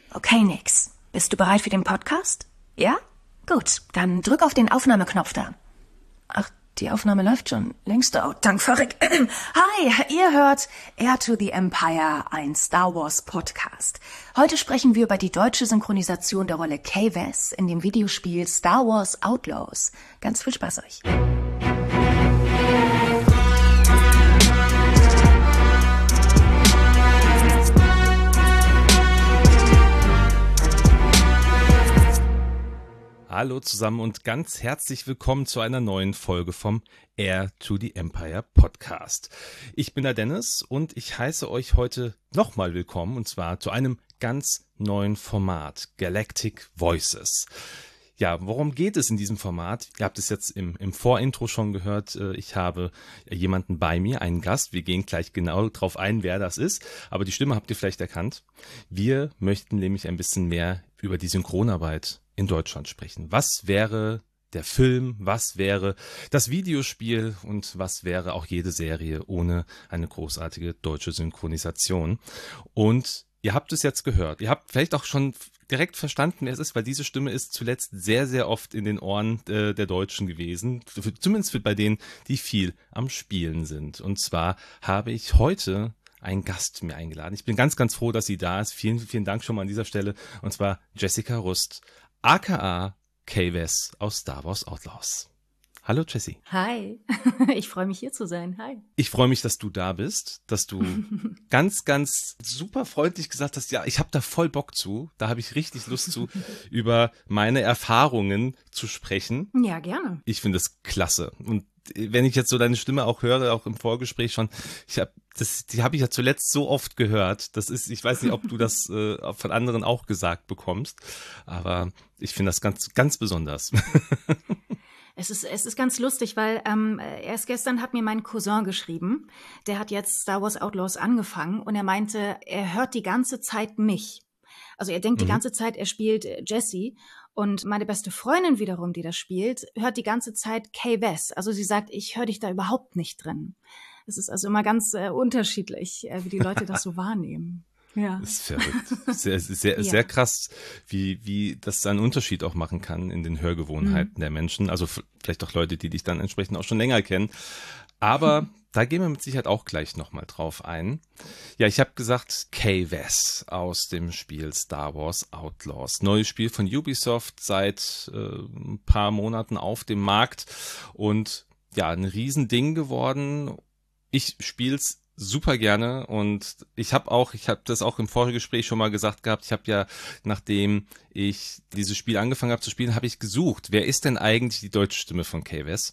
Okay, Nix. Bist du bereit für den Podcast? Ja? Gut, dann drück auf den Aufnahmeknopf da. Ach, die Aufnahme läuft schon längst. Oh, dank verrückt. Hi, ihr hört Heir to the Empire, ein Star Wars Podcast. Heute sprechen wir über die deutsche Synchronisation der Rolle Kay-Vess in dem Videospiel Star Wars Outlaws. Ganz viel Spaß euch. Hallo zusammen und ganz herzlich willkommen zu einer neuen Folge vom Heir to the Empire Podcast. Ich bin der Dennis und ich heiße euch heute nochmal willkommen und zwar zu einem ganz neuen Format, Galactic Voices. Ja, worum geht es in diesem Format? Ihr habt es jetzt im Vorintro schon gehört. Ich habe jemanden bei mir, einen Gast. Wir gehen gleich genau drauf ein, wer das ist. Aber die Stimme habt ihr vielleicht erkannt. Wir möchten nämlich ein bisschen mehr über die Synchronarbeit in Deutschland sprechen. Was wäre der Film? Was wäre das Videospiel? Und was wäre auch jede Serie ohne eine großartige deutsche Synchronisation? Und ihr habt es jetzt gehört. Ihr habt vielleicht auch schon direkt verstanden, wer es ist, weil diese Stimme ist zuletzt sehr, sehr oft in den Ohren der Deutschen gewesen. Zumindest bei denen, die viel am Spielen sind. Und zwar habe ich heute einen Gast mir eingeladen. Ich bin ganz, ganz froh, dass sie da ist. Vielen, vielen Dank schon mal an dieser Stelle. Und zwar Jessica Rust, aka Kay-Vess aus Star Wars Outlaws. Hallo Jessie. Hi, ich freue mich hier zu sein. Hi. Ich freue mich, dass du da bist, dass du ganz, ganz super freundlich gesagt hast, ja, ich habe da voll Bock zu, da habe ich richtig Lust zu, über meine Erfahrungen zu sprechen. Ja, gerne. Ich finde es klasse. Und wenn ich jetzt so deine Stimme auch höre, auch im Vorgespräch schon, die habe ich ja zuletzt so oft gehört. Das ist, ich weiß nicht, ob du das von anderen auch gesagt bekommst, aber ich finde das ganz, ganz besonders. Es ist ganz lustig, weil erst gestern hat mir mein Cousin geschrieben, der hat jetzt Star Wars Outlaws angefangen und er meinte, er hört die ganze Zeit mich. Also er denkt die ganze Zeit, er spielt Jessie und meine beste Freundin wiederum, die das spielt, hört die ganze Zeit Kay-Vess. Also sie sagt, ich höre dich da überhaupt nicht drin. Es ist also immer ganz unterschiedlich, wie die Leute das so wahrnehmen. Ja. Das ist verrückt. Sehr krass, wie das einen Unterschied auch machen kann in den Hörgewohnheiten der Menschen. Also vielleicht auch Leute, die dich dann entsprechend auch schon länger kennen. Aber da gehen wir mit Sicherheit auch gleich nochmal drauf ein. Ja, ich habe gesagt, Kay-Vess aus dem Spiel Star Wars Outlaws. Neues Spiel von Ubisoft seit ein paar Monaten auf dem Markt. Und ja, ein Riesending geworden. Ich spiel's super gerne und ich habe das auch im Vorgespräch schon mal gesagt gehabt, ich habe ja, nachdem ich dieses Spiel angefangen habe zu spielen, habe ich gesucht, wer ist denn eigentlich die deutsche Stimme von Kay-Vess?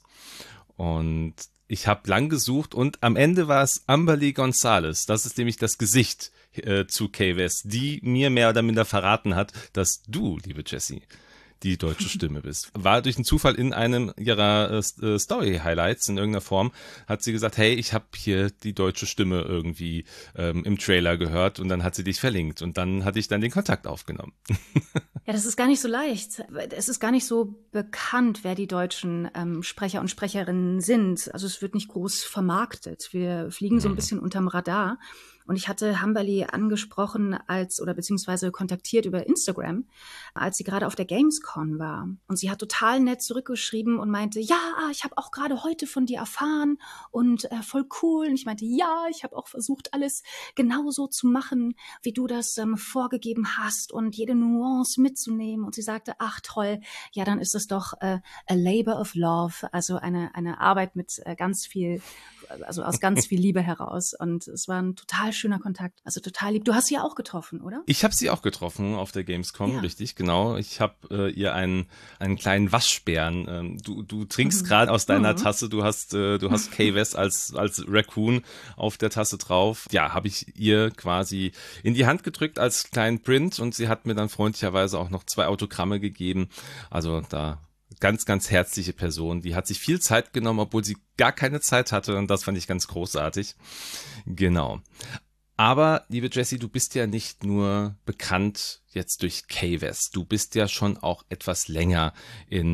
Und ich habe lang gesucht und am Ende war es Amberly Gonzalez, das ist nämlich das Gesicht zu Kay-Vess, die mir mehr oder minder verraten hat, dass du, liebe Jessie, die deutsche Stimme bist. War durch einen Zufall in einem ihrer Story-Highlights in irgendeiner Form, hat sie gesagt, hey, ich habe hier die deutsche Stimme irgendwie im Trailer gehört und dann hat sie dich verlinkt und dann hatte ich dann den Kontakt aufgenommen. Ja, das ist gar nicht so leicht. Es ist gar nicht so bekannt, wer die deutschen Sprecher und Sprecherinnen sind. Also es wird nicht groß vermarktet. Wir fliegen so ein bisschen unterm Radar. Und ich hatte Amberly angesprochen beziehungsweise kontaktiert über Instagram, als sie gerade auf der Gamescom war. Und sie hat total nett zurückgeschrieben und meinte, ja, ich habe auch gerade heute von dir erfahren und voll cool. Und ich meinte, ja, ich habe auch versucht, alles genauso zu machen, wie du das vorgegeben hast und jede Nuance mitzunehmen. Und sie sagte, ach toll, ja, dann ist es doch a labor of love, also eine Arbeit mit ganz viel, also aus ganz viel Liebe heraus. Und es war ein total schöner Kontakt, also total lieb. Du hast sie ja auch getroffen, oder? Ich habe sie auch getroffen auf der Gamescom, richtig, genau. Ich habe ihr einen kleinen Waschbären. Du trinkst gerade aus deiner Tasse, du hast Kay-Vess als Raccoon auf der Tasse drauf. Ja, habe ich ihr quasi in die Hand gedrückt als kleinen Print und sie hat mir dann freundlicherweise auch noch 2 Autogramme gegeben. Also da ganz, ganz herzliche Person. Die hat sich viel Zeit genommen, obwohl sie gar keine Zeit hatte und das fand ich ganz großartig. Genau. Aber, liebe Jessie, du bist ja nicht nur bekannt jetzt durch Kay-Vess. Du bist ja schon auch etwas länger in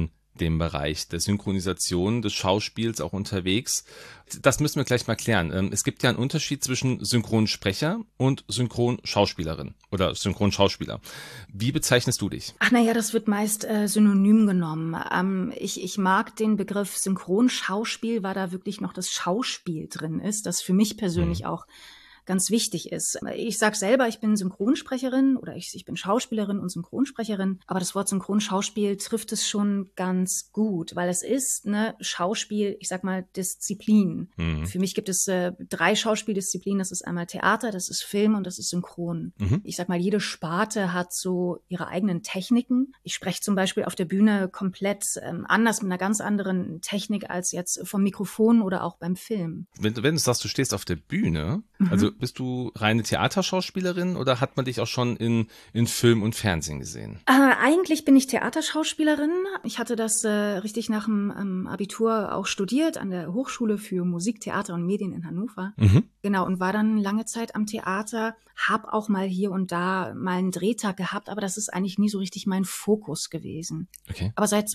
dem Bereich der Synchronisation, des Schauspiels auch unterwegs. Das müssen wir gleich mal klären. Es gibt ja einen Unterschied zwischen Synchronsprecher und Synchronschauspielerin oder Synchronschauspieler. Wie bezeichnest du dich? Ach naja, das wird meist synonym genommen. Ich mag den Begriff Synchronschauspiel, weil da wirklich noch das Schauspiel drin ist, das für mich persönlich auch ganz wichtig ist. Ich sage selber, ich bin Synchronsprecherin oder ich bin Schauspielerin und Synchronsprecherin, aber das Wort Synchronschauspiel trifft es schon ganz gut, weil es ist eine Schauspiel, ich sag mal, Disziplin. Für mich gibt es 3 Schauspieldisziplinen, das ist einmal Theater, das ist Film und das ist Synchron. Ich sag mal, jede Sparte hat so ihre eigenen Techniken. Ich spreche zum Beispiel auf der Bühne komplett anders, mit einer ganz anderen Technik als jetzt vom Mikrofon oder auch beim Film. Wenn du sagst, du stehst auf der Bühne, also bist du reine Theaterschauspielerin oder hat man dich auch schon in Film und Fernsehen gesehen? Eigentlich bin ich Theaterschauspielerin. Ich hatte das richtig nach dem Abitur auch studiert an der Hochschule für Musik, Theater und Medien in Hannover. Genau, und war dann lange Zeit am Theater, hab auch mal hier und da mal einen Drehtag gehabt, aber das ist eigentlich nie so richtig mein Fokus gewesen. Okay. Aber seit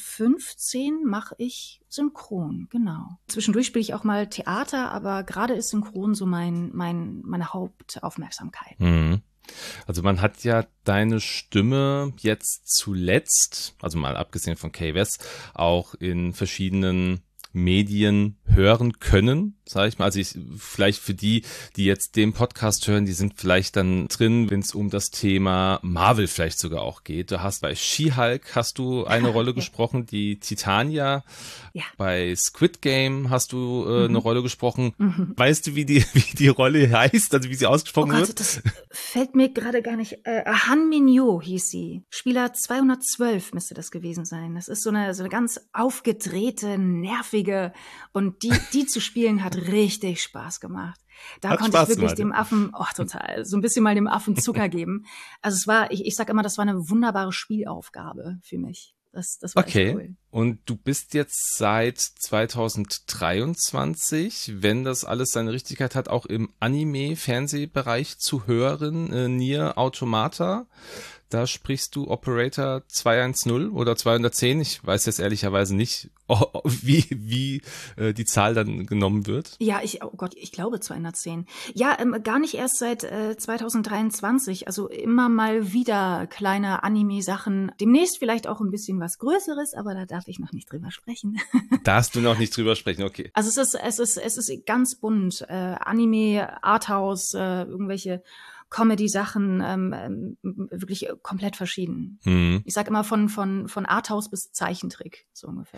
2015 mache ich Synchron, genau. Zwischendurch spiele ich auch mal Theater, aber gerade ist Synchron so meine Hauptaufmerksamkeit. Also man hat ja deine Stimme jetzt zuletzt, also mal abgesehen von Kay West, auch in verschiedenen Medien hören können, sage ich mal. Also vielleicht für die jetzt den Podcast hören, die sind vielleicht dann drin, wenn es um das Thema Marvel vielleicht sogar auch geht. Du hast bei She-Hulk hast du eine Rolle gesprochen, die Titania. Ja. Bei Squid Game hast du eine Rolle gesprochen. Weißt du, wie die Rolle heißt, also wie sie ausgesprochen wird? Das fällt mir gerade gar nicht. Han Min-yo hieß sie. Spieler 212 müsste das gewesen sein. Das ist so eine ganz aufgedrehte, nervige, und die zu spielen hat richtig Spaß gemacht. Da konnte ich wirklich dem Affen, total, so ein bisschen mal dem Affen Zucker geben. Also es war, ich sag immer, das war eine wunderbare Spielaufgabe für mich. Das war echt cool. Und du bist jetzt seit 2023, wenn das alles seine Richtigkeit hat, auch im Anime-Fernsehbereich zu hören, Nier Automata. Da sprichst du Operator 210 oder 210. Ich weiß jetzt ehrlicherweise nicht, wie die Zahl dann genommen wird. Ja, ich glaube 210. Ja, gar nicht erst seit 2023. Also immer mal wieder kleine Anime-Sachen. Demnächst vielleicht auch ein bisschen was Größeres, aber da darf ich noch nicht drüber sprechen. Darfst du noch nicht drüber sprechen, okay. Also es ist ganz bunt. Anime, Arthouse, irgendwelche Comedy-Sachen, wirklich komplett verschieden. Ich sag immer von Arthouse bis Zeichentrick, so ungefähr.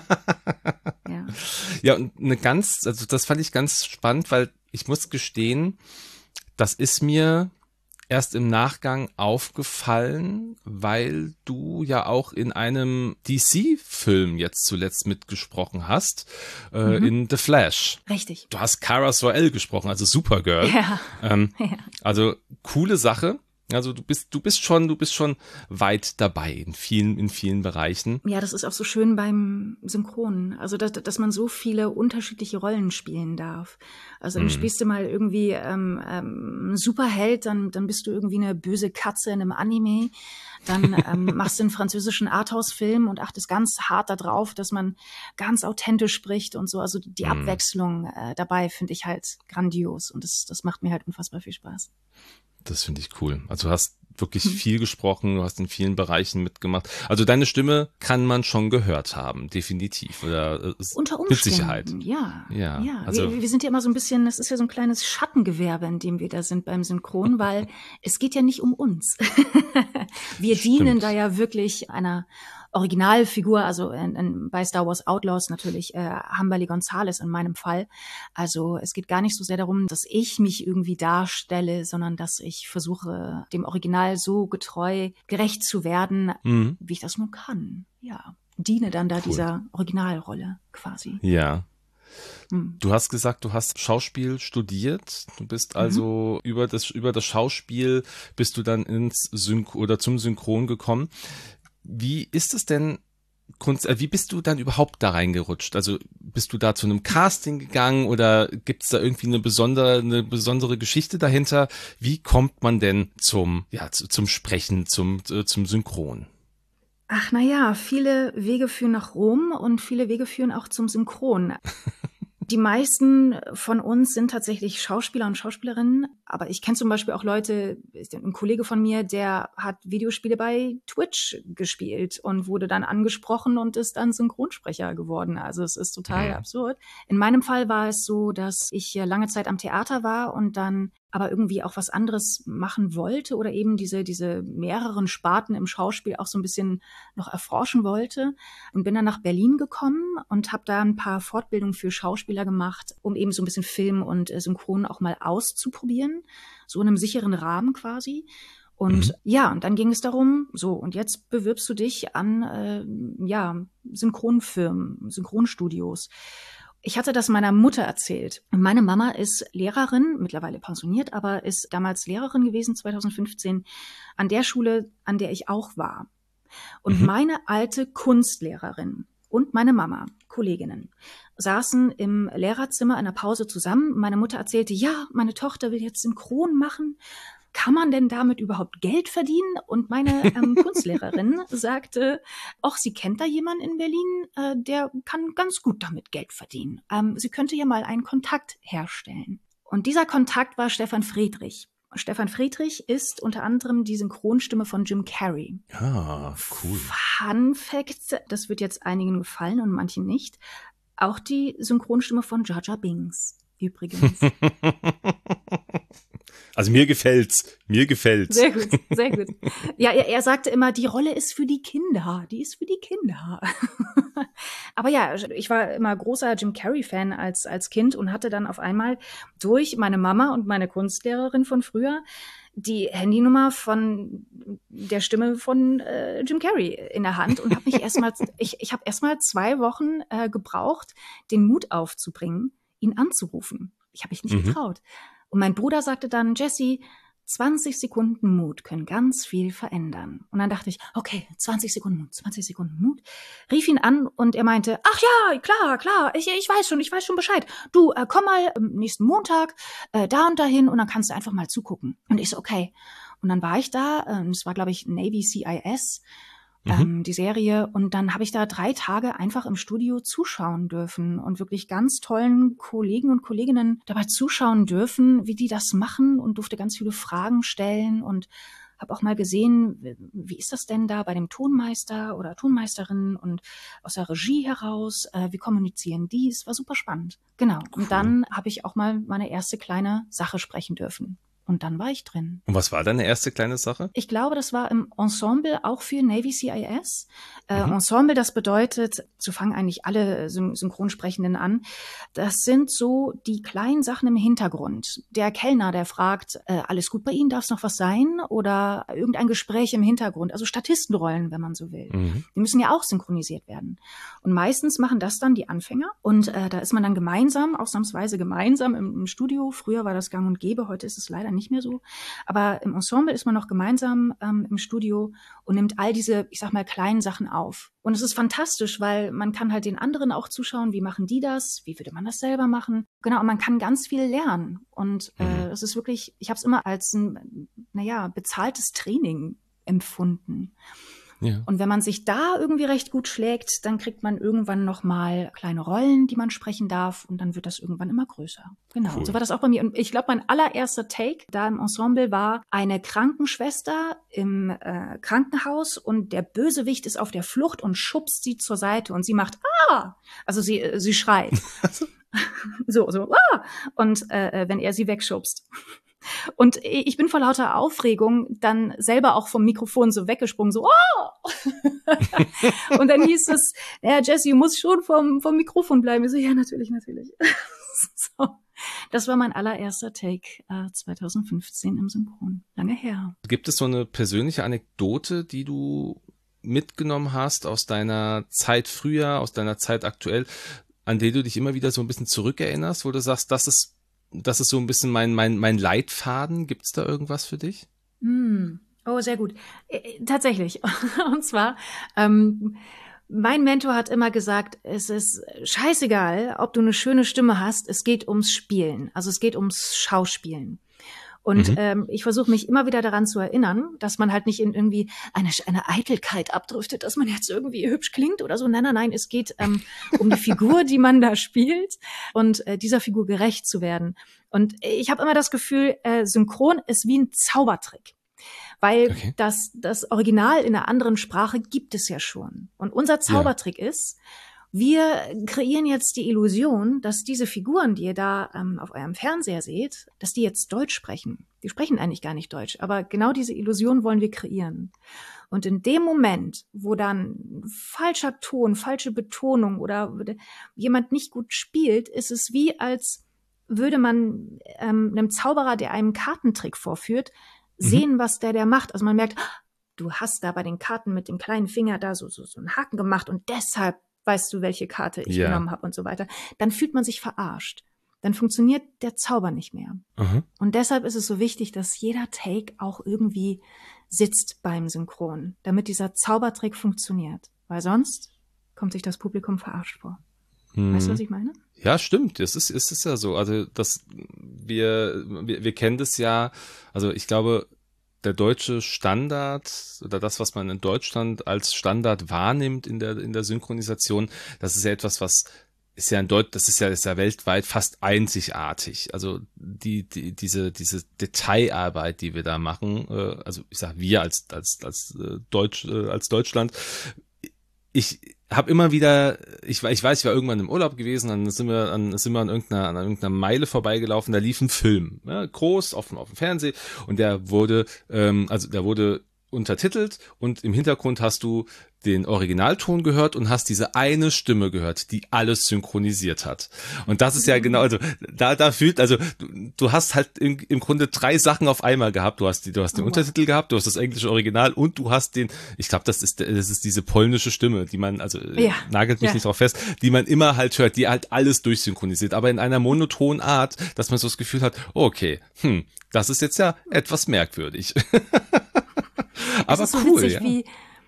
Ja. Ja, und also das fand ich ganz spannend, weil ich muss gestehen, das ist mir erst im Nachgang aufgefallen, weil du ja auch in einem DC-Film jetzt zuletzt mitgesprochen hast, in The Flash. Richtig. Du hast Kara Zor-El gesprochen, also Supergirl. Ja. Also coole Sache. Also du bist schon weit dabei in vielen Bereichen. Ja, das ist auch so schön beim Synchronen. Also dass man so viele unterschiedliche Rollen spielen darf. Also dann spielst du mal irgendwie einen Superheld, dann bist du irgendwie eine böse Katze in einem Anime. Dann machst du einen französischen Arthouse-Film und achtest ganz hart darauf, dass man ganz authentisch spricht und so. Also die Abwechslung dabei finde ich halt grandios und das macht mir halt unfassbar viel Spaß. Das finde ich cool. Also du hast wirklich viel gesprochen, du hast in vielen Bereichen mitgemacht. Also deine Stimme kann man schon gehört haben, definitiv. Oder unter Umständen, mit Sicherheit. Ja. Also wir sind ja immer so ein bisschen, das ist ja so ein kleines Schattengewerbe, in dem wir da sind beim Synchron, weil es geht ja nicht um uns. Wir dienen da ja wirklich einer Originalfigur, also bei Star Wars Outlaws natürlich Humberly Gonzalez in meinem Fall. Also es geht gar nicht so sehr darum, dass ich mich irgendwie darstelle, sondern dass ich versuche, dem Original so gerecht zu werden, wie ich das nur kann. Ja, diene dann da dieser Originalrolle quasi. Ja. Du hast gesagt, du hast Schauspiel studiert. Du bist also über das Schauspiel bist du dann zum Synchron gekommen. Wie ist es denn, wie bist du dann überhaupt da reingerutscht? Also bist du da zu einem Casting gegangen oder gibt es da irgendwie eine besondere Geschichte dahinter? Wie kommt man denn zum Sprechen, zum Synchron? Ach, na ja, viele Wege führen nach Rom und viele Wege führen auch zum Synchron. Die meisten von uns sind tatsächlich Schauspieler und Schauspielerinnen, aber ich kenne zum Beispiel auch Leute, ein Kollege von mir, der hat Videospiele bei Twitch gespielt und wurde dann angesprochen und ist dann Synchronsprecher geworden. Also es ist total absurd. In meinem Fall war es so, dass ich lange Zeit am Theater war und dann aber irgendwie auch was anderes machen wollte oder eben diese mehreren Sparten im Schauspiel auch so ein bisschen noch erforschen wollte und bin dann nach Berlin gekommen und habe da ein paar Fortbildungen für Schauspieler gemacht, um eben so ein bisschen Film und Synchron auch mal auszuprobieren, so in einem sicheren Rahmen quasi. Und ja, und dann ging es darum, so, und jetzt bewirbst du dich an Synchronfirmen, Synchronstudios. Ich hatte das meiner Mutter erzählt. Meine Mama ist Lehrerin, mittlerweile pensioniert, aber ist damals Lehrerin gewesen, 2015, an der Schule, an der ich auch war. Und meine alte Kunstlehrerin und meine Mama, Kolleginnen, saßen im Lehrerzimmer in der Pause zusammen. Meine Mutter erzählte, ja, meine Tochter will jetzt Synchron machen. Kann man denn damit überhaupt Geld verdienen? Und meine Kunstlehrerin sagte, ach, sie kennt da jemanden in Berlin, der kann ganz gut damit Geld verdienen. Sie könnte ja mal einen Kontakt herstellen. Und dieser Kontakt war Stefan Friedrich. Stefan Friedrich ist unter anderem die Synchronstimme von Jim Carrey. Ah, cool. Fun Fact, das wird jetzt einigen gefallen und manchen nicht, auch die Synchronstimme von Jar Jar Binks übrigens. Also mir gefällt's. Sehr gut, sehr gut. Ja, er sagte immer, die Rolle ist für die Kinder, die ist für die Kinder. Aber ja, ich war immer großer Jim Carrey-Fan als Kind und hatte dann auf einmal durch meine Mama und meine Kunstlehrerin von früher die Handynummer von der Stimme von Jim Carrey in der Hand und habe mich ich habe erstmal 2 Wochen gebraucht, den Mut aufzubringen, ihn anzurufen. Ich habe mich nicht getraut. Und mein Bruder sagte dann, Jessie, 20 Sekunden Mut können ganz viel verändern. Und dann dachte ich, okay, 20 Sekunden Mut. Rief ihn an und er meinte, ach ja, klar, ich weiß schon Bescheid. Du, komm mal nächsten Montag da und dahin und dann kannst du einfach mal zugucken. Und ich so, okay. Und dann war ich da, es war, glaube ich, Navy CIS, die Serie. Und dann habe ich da 3 Tage einfach im Studio zuschauen dürfen und wirklich ganz tollen Kollegen und Kolleginnen dabei zuschauen dürfen, wie die das machen und durfte ganz viele Fragen stellen und habe auch mal gesehen, wie ist das denn da bei dem Tonmeister oder Tonmeisterin und aus der Regie heraus, wie kommunizieren die? Es war super spannend. Genau. Cool. Und dann habe ich auch mal meine erste kleine Sache sprechen dürfen. Und dann war ich drin. Und was war deine erste kleine Sache? Ich glaube, das war im Ensemble, auch für Navy CIS. Ensemble, das bedeutet, so fangen eigentlich alle Synchronsprechenden an, das sind so die kleinen Sachen im Hintergrund. Der Kellner, der fragt, alles gut bei Ihnen, darf es noch was sein? Oder irgendein Gespräch im Hintergrund, also Statistenrollen, wenn man so will. Die müssen ja auch synchronisiert werden. Und meistens machen das dann die Anfänger. Und da ist man dann gemeinsam, ausnahmsweise gemeinsam im Studio. Früher war das gang und gäbe, heute ist es leider nicht mehr so. Aber im Ensemble ist man noch gemeinsam im Studio und nimmt all diese, ich sag mal, kleinen Sachen auf. Und es ist fantastisch, weil man kann halt den anderen auch zuschauen, wie machen die das, wie würde man das selber machen. Genau, und man kann ganz viel lernen. Und es ist wirklich, ich habe es immer als ein, bezahltes Training empfunden. Ja. Und wenn man sich da irgendwie recht gut schlägt, dann kriegt man irgendwann noch mal kleine Rollen, die man sprechen darf und dann wird das irgendwann immer größer. Genau, cool. So war das auch bei mir. Und ich glaube, mein allererster Take da im Ensemble war eine Krankenschwester im Krankenhaus und der Bösewicht ist auf der Flucht und schubst sie zur Seite und sie macht also sie schreit. so, und wenn er sie wegschubst. Und ich bin vor lauter Aufregung dann selber auch vom Mikrofon so weggesprungen, so, Und dann hieß es, ja, Jessie, du musst schon vom Mikrofon bleiben. Ich so, ja, natürlich. So. Das war mein allererster Take 2015 im Synchron. Lange her. Gibt es so eine persönliche Anekdote, die du mitgenommen hast aus deiner Zeit früher, aus deiner Zeit aktuell, an die du dich immer wieder so ein bisschen zurückerinnerst, wo du sagst, das ist so ein bisschen mein Leitfaden. Gibt es da irgendwas für dich? Oh, sehr gut. Tatsächlich. Und zwar, mein Mentor hat immer gesagt, es ist scheißegal, ob du eine schöne Stimme hast, es geht ums Spielen. Also es geht ums Schauspielen. Und ich versuche mich immer wieder daran zu erinnern, dass man halt nicht in irgendwie eine Eitelkeit abdriftet, dass man jetzt irgendwie hübsch klingt oder so. Nein, es geht um die Figur, die man da spielt und dieser Figur gerecht zu werden. Und ich habe immer das Gefühl, Synchron ist wie ein Zaubertrick. Weil das Original in einer anderen Sprache gibt es ja schon. Und unser Zaubertrick ist, wir kreieren jetzt die Illusion, dass diese Figuren, die ihr da auf eurem Fernseher seht, dass die jetzt Deutsch sprechen. Die sprechen eigentlich gar nicht Deutsch, aber genau diese Illusion wollen wir kreieren. Und in dem Moment, wo dann falscher Ton, falsche Betonung oder jemand nicht gut spielt, ist es wie, als würde man einem Zauberer, der einen Kartentrick vorführt, sehen, was der macht. Also man merkt, du hast da bei den Karten mit dem kleinen Finger da so einen Haken gemacht und deshalb weißt du, welche Karte ich genommen habe und so weiter. Dann fühlt man sich verarscht. Dann funktioniert der Zauber nicht mehr. Und deshalb ist es so wichtig, dass jeder Take auch irgendwie sitzt beim Synchron, damit dieser Zaubertrick funktioniert. Weil sonst kommt sich das Publikum verarscht vor. Weißt du, was ich meine? Ja, stimmt. Es ist ja so. Also, wir kennen das ja. Also, ich glaube, der deutsche Standard oder das, was man in Deutschland als Standard wahrnimmt in der Synchronisation, das ist ja etwas, ist ja ist ja weltweit fast einzigartig. Also diese Detailarbeit, die wir da machen, also ich sag wir als Deutschland. Ich habe immer wieder, ich weiß, ich war irgendwann im Urlaub gewesen, dann sind wir an irgendeiner Meile vorbeigelaufen, da lief ein Film, groß auf dem Fernsehen, und der wurde untertitelt, und im Hintergrund hast du den Originalton gehört und hast diese eine Stimme gehört, die alles synchronisiert hat. Und das ist ja genau, also du hast halt im Grunde 3 Sachen auf einmal gehabt. Du hast den Untertitel gehabt, du hast das englische Original und du hast ich glaube, das ist diese polnische Stimme, die man, nagelt mich nicht drauf fest, die man immer halt hört, die halt alles durchsynchronisiert, aber in einer monotonen Art, dass man so das Gefühl hat, okay, das ist jetzt ja etwas merkwürdig. Aber so cool, witzig,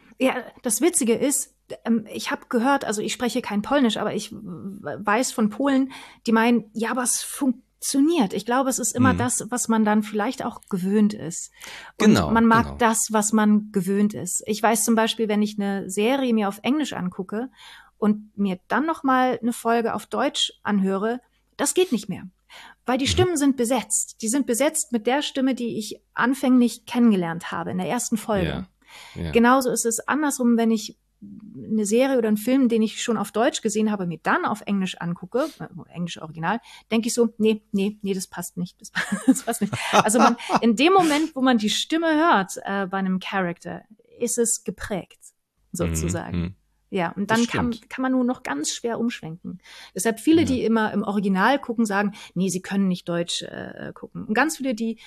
das Witzige ist, ich habe gehört, also ich spreche kein Polnisch, aber ich weiß von Polen, die meinen, ja, aber es funktioniert. Ich glaube, es ist immer das, was man dann vielleicht auch gewöhnt ist. Und man mag das, was man gewöhnt ist. Ich weiß zum Beispiel, wenn ich eine Serie mir auf Englisch angucke und mir dann noch mal eine Folge auf Deutsch anhöre, das geht nicht mehr. Weil die Stimmen sind besetzt. Die sind besetzt mit der Stimme, die ich anfänglich kennengelernt habe in der ersten Folge. Ja. Genauso ist es andersrum, wenn ich eine Serie oder einen Film, den ich schon auf Deutsch gesehen habe, mir dann auf Englisch angucke, englische Original, denke ich so, nee, das passt nicht. Das passt nicht. Also in dem Moment, wo man die Stimme hört bei einem Charakter, ist es geprägt, sozusagen. Ja, und dann kann man nur noch ganz schwer umschwenken. Deshalb viele, die immer im Original gucken, sagen, nee, sie können nicht Deutsch gucken. Und ganz viele, die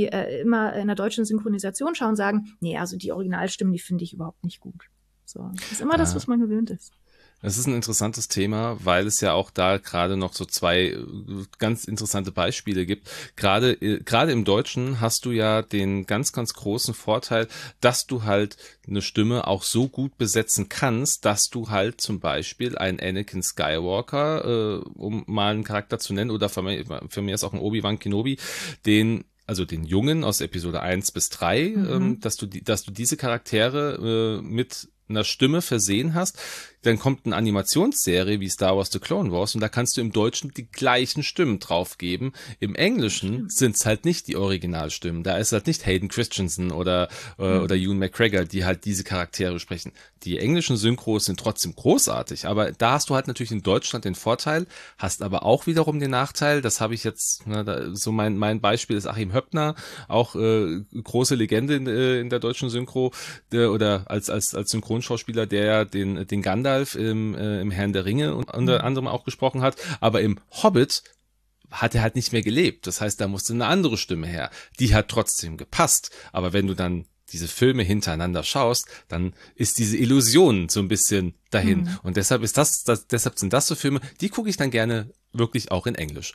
immer in der deutschen Synchronisation schauen, sagen, nee, also die Originalstimmen, die finde ich überhaupt nicht gut. So, das ist immer das, was man gewöhnt ist. Es ist ein interessantes Thema, weil es ja auch da gerade noch so 2 ganz interessante Beispiele gibt. Gerade im Deutschen hast du ja den ganz, ganz großen Vorteil, dass du halt eine Stimme auch so gut besetzen kannst, dass du halt zum Beispiel einen Anakin Skywalker, um mal einen Charakter zu nennen, oder für mich ist auch ein Obi-Wan Kenobi, den Jungen aus Episode 1 bis 3, dass du diese Charaktere mit einer Stimme versehen hast. Dann kommt eine Animationsserie wie Star Wars The Clone Wars und da kannst du im Deutschen die gleichen Stimmen draufgeben. Im Englischen sind es halt nicht die Originalstimmen. Da ist halt nicht Hayden Christensen oder Ewan McGregor, die halt diese Charaktere sprechen. Die englischen Synchros sind trotzdem großartig, aber da hast du halt natürlich in Deutschland den Vorteil, hast aber auch wiederum den Nachteil, das habe ich jetzt, so mein Beispiel ist Achim Höppner, auch große Legende in der deutschen Synchro, oder als Synchronschauspieler, der den Gandalf im Herrn der Ringe unter anderem auch gesprochen hat, aber im Hobbit hat er halt nicht mehr gelebt. Das heißt, da musste eine andere Stimme her. Die hat trotzdem gepasst. Aber wenn du dann diese Filme hintereinander schaust, dann ist diese Illusion so ein bisschen dahin. Und deshalb deshalb sind das so Filme, die gucke ich dann gerne wirklich auch in Englisch.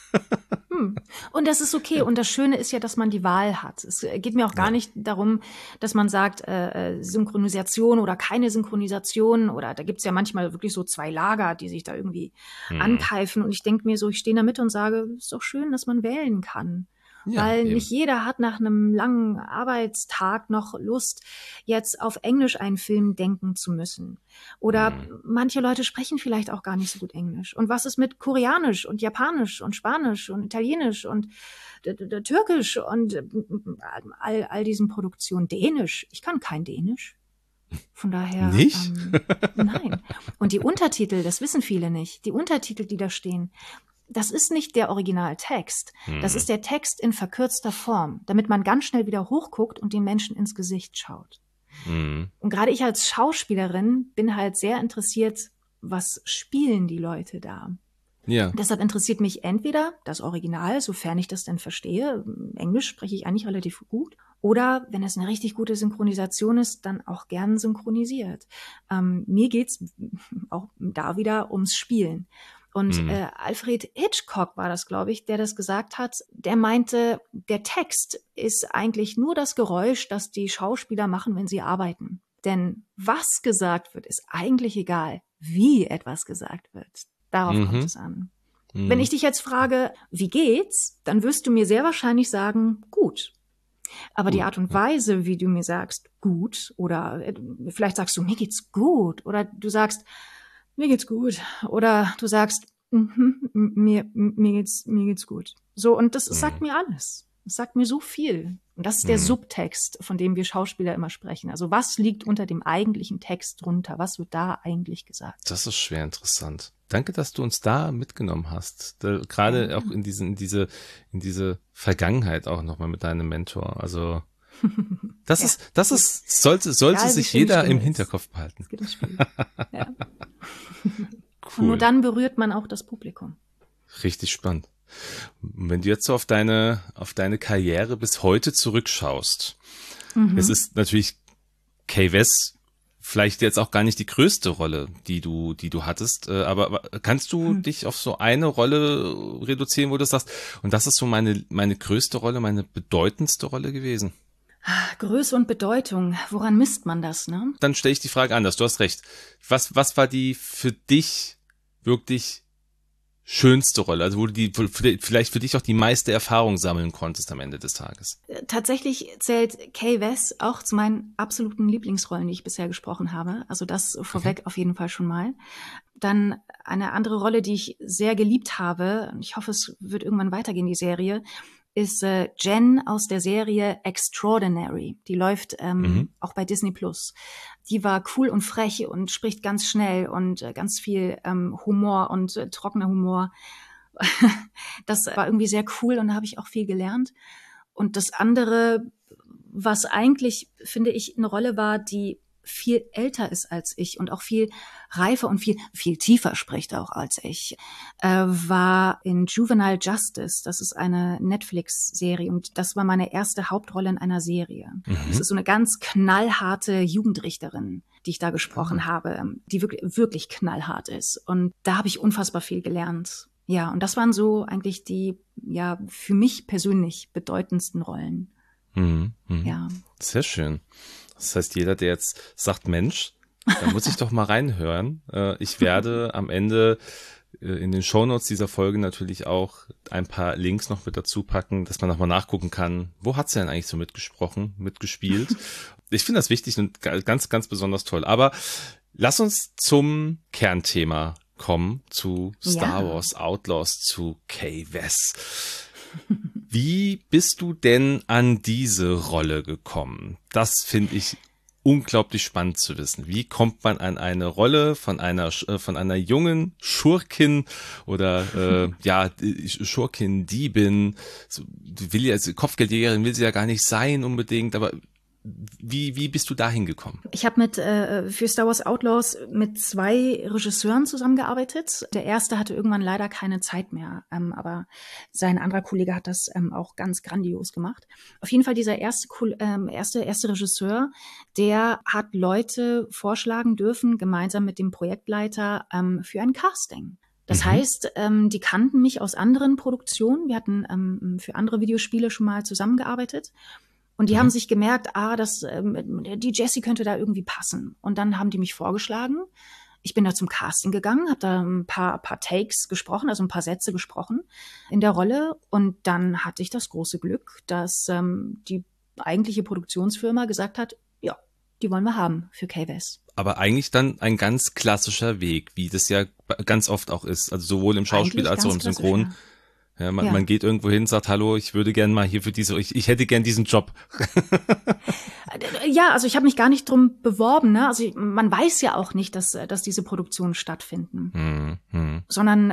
Und das ist okay. Und das Schöne ist ja, dass man die Wahl hat. Es geht mir auch gar nicht darum, dass man sagt, Synchronisation oder keine Synchronisation. Oder da gibt's ja manchmal wirklich so 2 Lager, die sich da irgendwie ankeifen. Und ich denke mir so, ich stehe in der Mitte und sage, ist doch schön, dass man wählen kann. Ja, weil eben. nicht jeder hat nach einem langen Arbeitstag noch Lust, jetzt auf Englisch einen Film denken zu müssen. Oder manche Leute sprechen vielleicht auch gar nicht so gut Englisch. Und was ist mit Koreanisch und Japanisch und Spanisch und Italienisch und Türkisch und all diesen Produktionen? Dänisch. Ich kann kein Dänisch. Von daher, Nicht? nein. Und die Untertitel, das wissen viele nicht. Die Untertitel, die da stehen, das ist nicht der Originaltext. Das ist der Text in verkürzter Form, damit man ganz schnell wieder hochguckt und den Menschen ins Gesicht schaut. Und gerade ich als Schauspielerin bin halt sehr interessiert, was spielen die Leute da? Ja. Deshalb interessiert mich entweder das Original, sofern ich das denn verstehe. Englisch spreche ich eigentlich relativ gut. Oder wenn es eine richtig gute Synchronisation ist, dann auch gern synchronisiert. Mir geht's auch da wieder ums Spielen. Und Alfred Hitchcock war das, glaube ich, der das gesagt hat. Der meinte, der Text ist eigentlich nur das Geräusch, das die Schauspieler machen, wenn sie arbeiten. Denn was gesagt wird, ist eigentlich egal, wie etwas gesagt wird. Darauf kommt es an. Wenn ich dich jetzt frage, wie geht's, dann wirst du mir sehr wahrscheinlich sagen, gut. Aber die Art und Weise, wie du mir sagst, gut, oder vielleicht sagst du, mir geht's gut, oder du sagst, mir geht's gut, oder du sagst, mir geht's gut. So, und das sagt mir alles. Das sagt mir so viel. Und das ist der Subtext, von dem wir Schauspieler immer sprechen. Also was liegt unter dem eigentlichen Text drunter? Was wird da eigentlich gesagt? Das ist schwer interessant. Danke, dass du uns da mitgenommen hast. Gerade auch in diese Vergangenheit auch nochmal mit deinem Mentor. Also sollte Egal, sich wie jeder schön im ist. Hinterkopf behalten. Das geht ins Spiel. Ja. Cool. Und nur dann berührt man auch das Publikum. Richtig spannend. Und wenn du jetzt so auf deine Karriere bis heute zurückschaust, es ist natürlich Kay Wess vielleicht jetzt auch gar nicht die größte Rolle, die du hattest, aber kannst du dich auf so eine Rolle reduzieren, wo du sagst, und das ist so meine größte Rolle, meine bedeutendste Rolle gewesen? Größe und Bedeutung, woran misst man das, ne? Dann stelle ich die Frage anders, du hast recht. Was war die für dich wirklich schönste Rolle, also wo du vielleicht für dich auch die meiste Erfahrung sammeln konntest am Ende des Tages? Tatsächlich zählt Kay Wess auch zu meinen absoluten Lieblingsrollen, die ich bisher gesprochen habe. Also das vorweg auf jeden Fall schon mal. Dann eine andere Rolle, die ich sehr geliebt habe, und ich hoffe, es wird irgendwann weitergehen, die Serie, ist Jen aus der Serie Extraordinary. Die läuft auch bei Disney+. Die war cool und frech und spricht ganz schnell und ganz viel Humor und trockener Humor. Das war irgendwie sehr cool und da habe ich auch viel gelernt. Und das andere, was eigentlich, finde ich, eine Rolle war, die viel älter ist als ich und auch viel reifer und viel tiefer spricht auch als ich, war in Juvenile Justice. Das ist eine Netflix-Serie und das war meine erste Hauptrolle in einer Serie. Das ist so eine ganz knallharte Jugendrichterin, die ich da gesprochen habe, die wirklich, wirklich knallhart ist. Und da habe ich unfassbar viel gelernt. Ja, und das waren so eigentlich die, ja, für mich persönlich bedeutendsten Rollen. Ja. Sehr schön. Das heißt, jeder, der jetzt sagt, Mensch, da muss ich doch mal reinhören. Ich werde am Ende in den Shownotes dieser Folge natürlich auch ein paar Links noch mit dazu packen, dass man nochmal nachgucken kann, wo hat sie denn eigentlich so mitgespielt. Ich finde das wichtig und ganz, ganz besonders toll. Aber lass uns zum Kernthema kommen, zu Star Wars Outlaws, zu Kay Wess. Wie bist du denn an diese Rolle gekommen? Das finde ich unglaublich spannend zu wissen. Wie kommt man an eine Rolle von einer jungen Schurkin oder Schurkin-Diebin? Kopfgeldjägerin will sie ja gar nicht sein unbedingt, aber wie bist du da hingekommen? Ich habe für Star Wars Outlaws mit 2 Regisseuren zusammengearbeitet. Der erste hatte irgendwann leider keine Zeit mehr, aber sein anderer Kollege hat das auch ganz grandios gemacht. Auf jeden Fall dieser erste Regisseur, der hat Leute vorschlagen dürfen, gemeinsam mit dem Projektleiter für ein Casting. Das heißt, die kannten mich aus anderen Produktionen. Wir hatten für andere Videospiele schon mal zusammengearbeitet. Und die haben sich gemerkt, die Jessie könnte da irgendwie passen. Und dann haben die mich vorgeschlagen. Ich bin da zum Casting gegangen, habe da ein paar Takes gesprochen, also ein paar Sätze gesprochen in der Rolle. Und dann hatte ich das große Glück, dass die eigentliche Produktionsfirma gesagt hat, ja, die wollen wir haben für K-Wes. Aber eigentlich dann ein ganz klassischer Weg, wie das ja ganz oft auch ist. Also sowohl im Schauspiel als auch im Synchron. Ja, man geht irgendwo hin, sagt, hallo, ich würde gern mal hier für ich hätte gern diesen Job. Ja, also ich habe mich gar nicht drum beworben, ne? Also man weiß ja auch nicht, dass diese Produktionen stattfinden. Sondern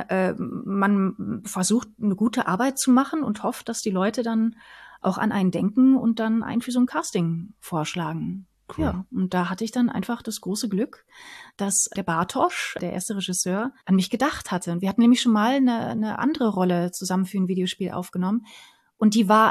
man versucht, eine gute Arbeit zu machen und hofft, dass die Leute dann auch an einen denken und dann einen für so ein Casting vorschlagen. Cool. Ja, und da hatte ich dann einfach das große Glück, dass der Bartosz, der erste Regisseur, an mich gedacht hatte. Und wir hatten nämlich schon mal eine andere Rolle zusammen für ein Videospiel aufgenommen. Und die war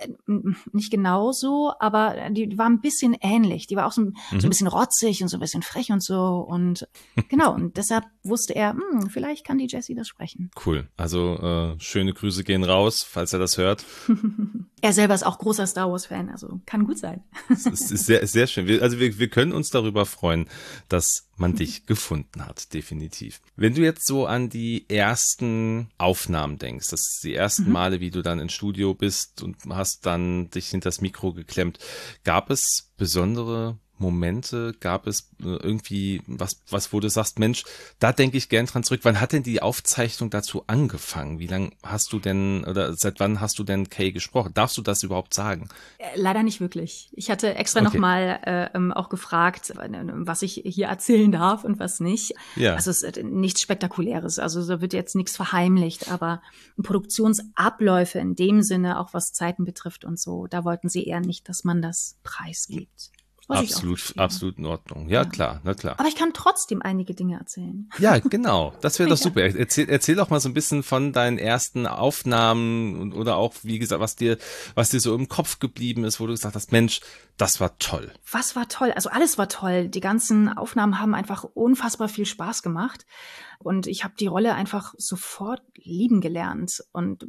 nicht genauso, aber die war ein bisschen ähnlich. Die war auch so ein bisschen rotzig und so ein bisschen frech und so. Und genau, und deshalb wusste er, vielleicht kann die Jessie das sprechen. Cool. Also schöne Grüße gehen raus, falls er das hört. Er selber ist auch großer Star Wars-Fan, also kann gut sein. Es ist sehr, sehr schön. Wir können uns darüber freuen, dass man dich gefunden hat, definitiv. Wenn du jetzt so an die ersten Aufnahmen denkst, das die ersten Male, wie du dann ins Studio bist und hast dann dich hinters Mikro geklemmt, gab es besondere Momente, gab es irgendwie was, wo du sagst, Mensch, da denke ich gern dran zurück. Wann hat denn die Aufzeichnung dazu angefangen? Wie lange hast du denn oder seit wann hast du denn Kay gesprochen? Darfst du das überhaupt sagen? Leider nicht wirklich. Ich hatte extra nochmal auch gefragt, was ich hier erzählen darf und was nicht. Ja. Also es ist nichts Spektakuläres. Also da wird jetzt nichts verheimlicht, aber Produktionsabläufe in dem Sinne, auch was Zeiten betrifft und so, da wollten sie eher nicht, dass man das preisgibt. Absolut in Ordnung. Ja, klar, na klar. Aber ich kann trotzdem einige Dinge erzählen. Ja, genau. Das wäre doch super. Erzähl doch mal so ein bisschen von deinen ersten Aufnahmen oder auch, wie gesagt, was dir so im Kopf geblieben ist, wo du gesagt hast, Mensch, das war toll. Was war toll? Also alles war toll. Die ganzen Aufnahmen haben einfach unfassbar viel Spaß gemacht. Und ich habe die Rolle einfach sofort lieben gelernt. Und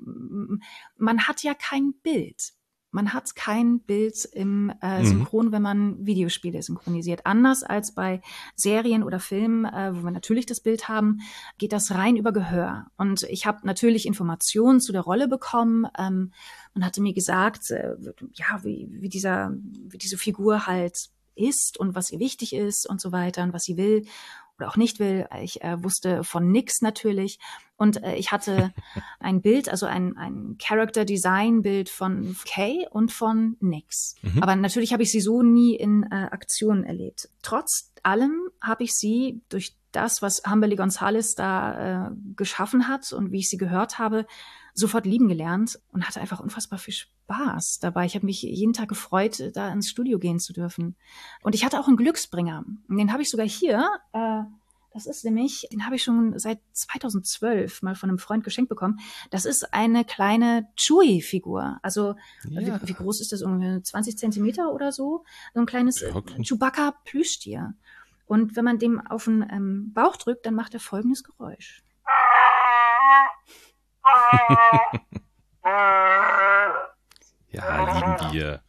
man hat ja kein Bild. Man hat kein Bild im Synchron, wenn man Videospiele synchronisiert. Anders als bei Serien oder Filmen, wo wir natürlich das Bild haben, geht das rein über Gehör. Und ich habe natürlich Informationen zu der Rolle bekommen. Man hatte mir gesagt, wie diese Figur halt ist und was ihr wichtig ist und so weiter und was sie will oder auch nicht will. Ich wusste von nix natürlich. Und ich hatte ein Bild, also ein Character-Design-Bild von Kay und von nix. Aber natürlich habe ich sie so nie in Aktion erlebt. Trotz allem habe ich sie durch das, was Humberly Gonzalez da geschaffen hat und wie ich sie gehört habe, sofort lieben gelernt und hatte einfach unfassbar viel Spaß dabei. Ich habe mich jeden Tag gefreut, da ins Studio gehen zu dürfen. Und ich hatte auch einen Glücksbringer. Den habe ich sogar hier. Das ist nämlich, den habe ich schon seit 2012 mal von einem Freund geschenkt bekommen. Das ist eine kleine Chewie-Figur. Also wie groß ist das? Ungefähr 20 Zentimeter oder so. So ein kleines Chewbacca-Plüschtier. Und wenn man dem auf den Bauch drückt, dann macht er folgendes Geräusch. Ja, lieben wir.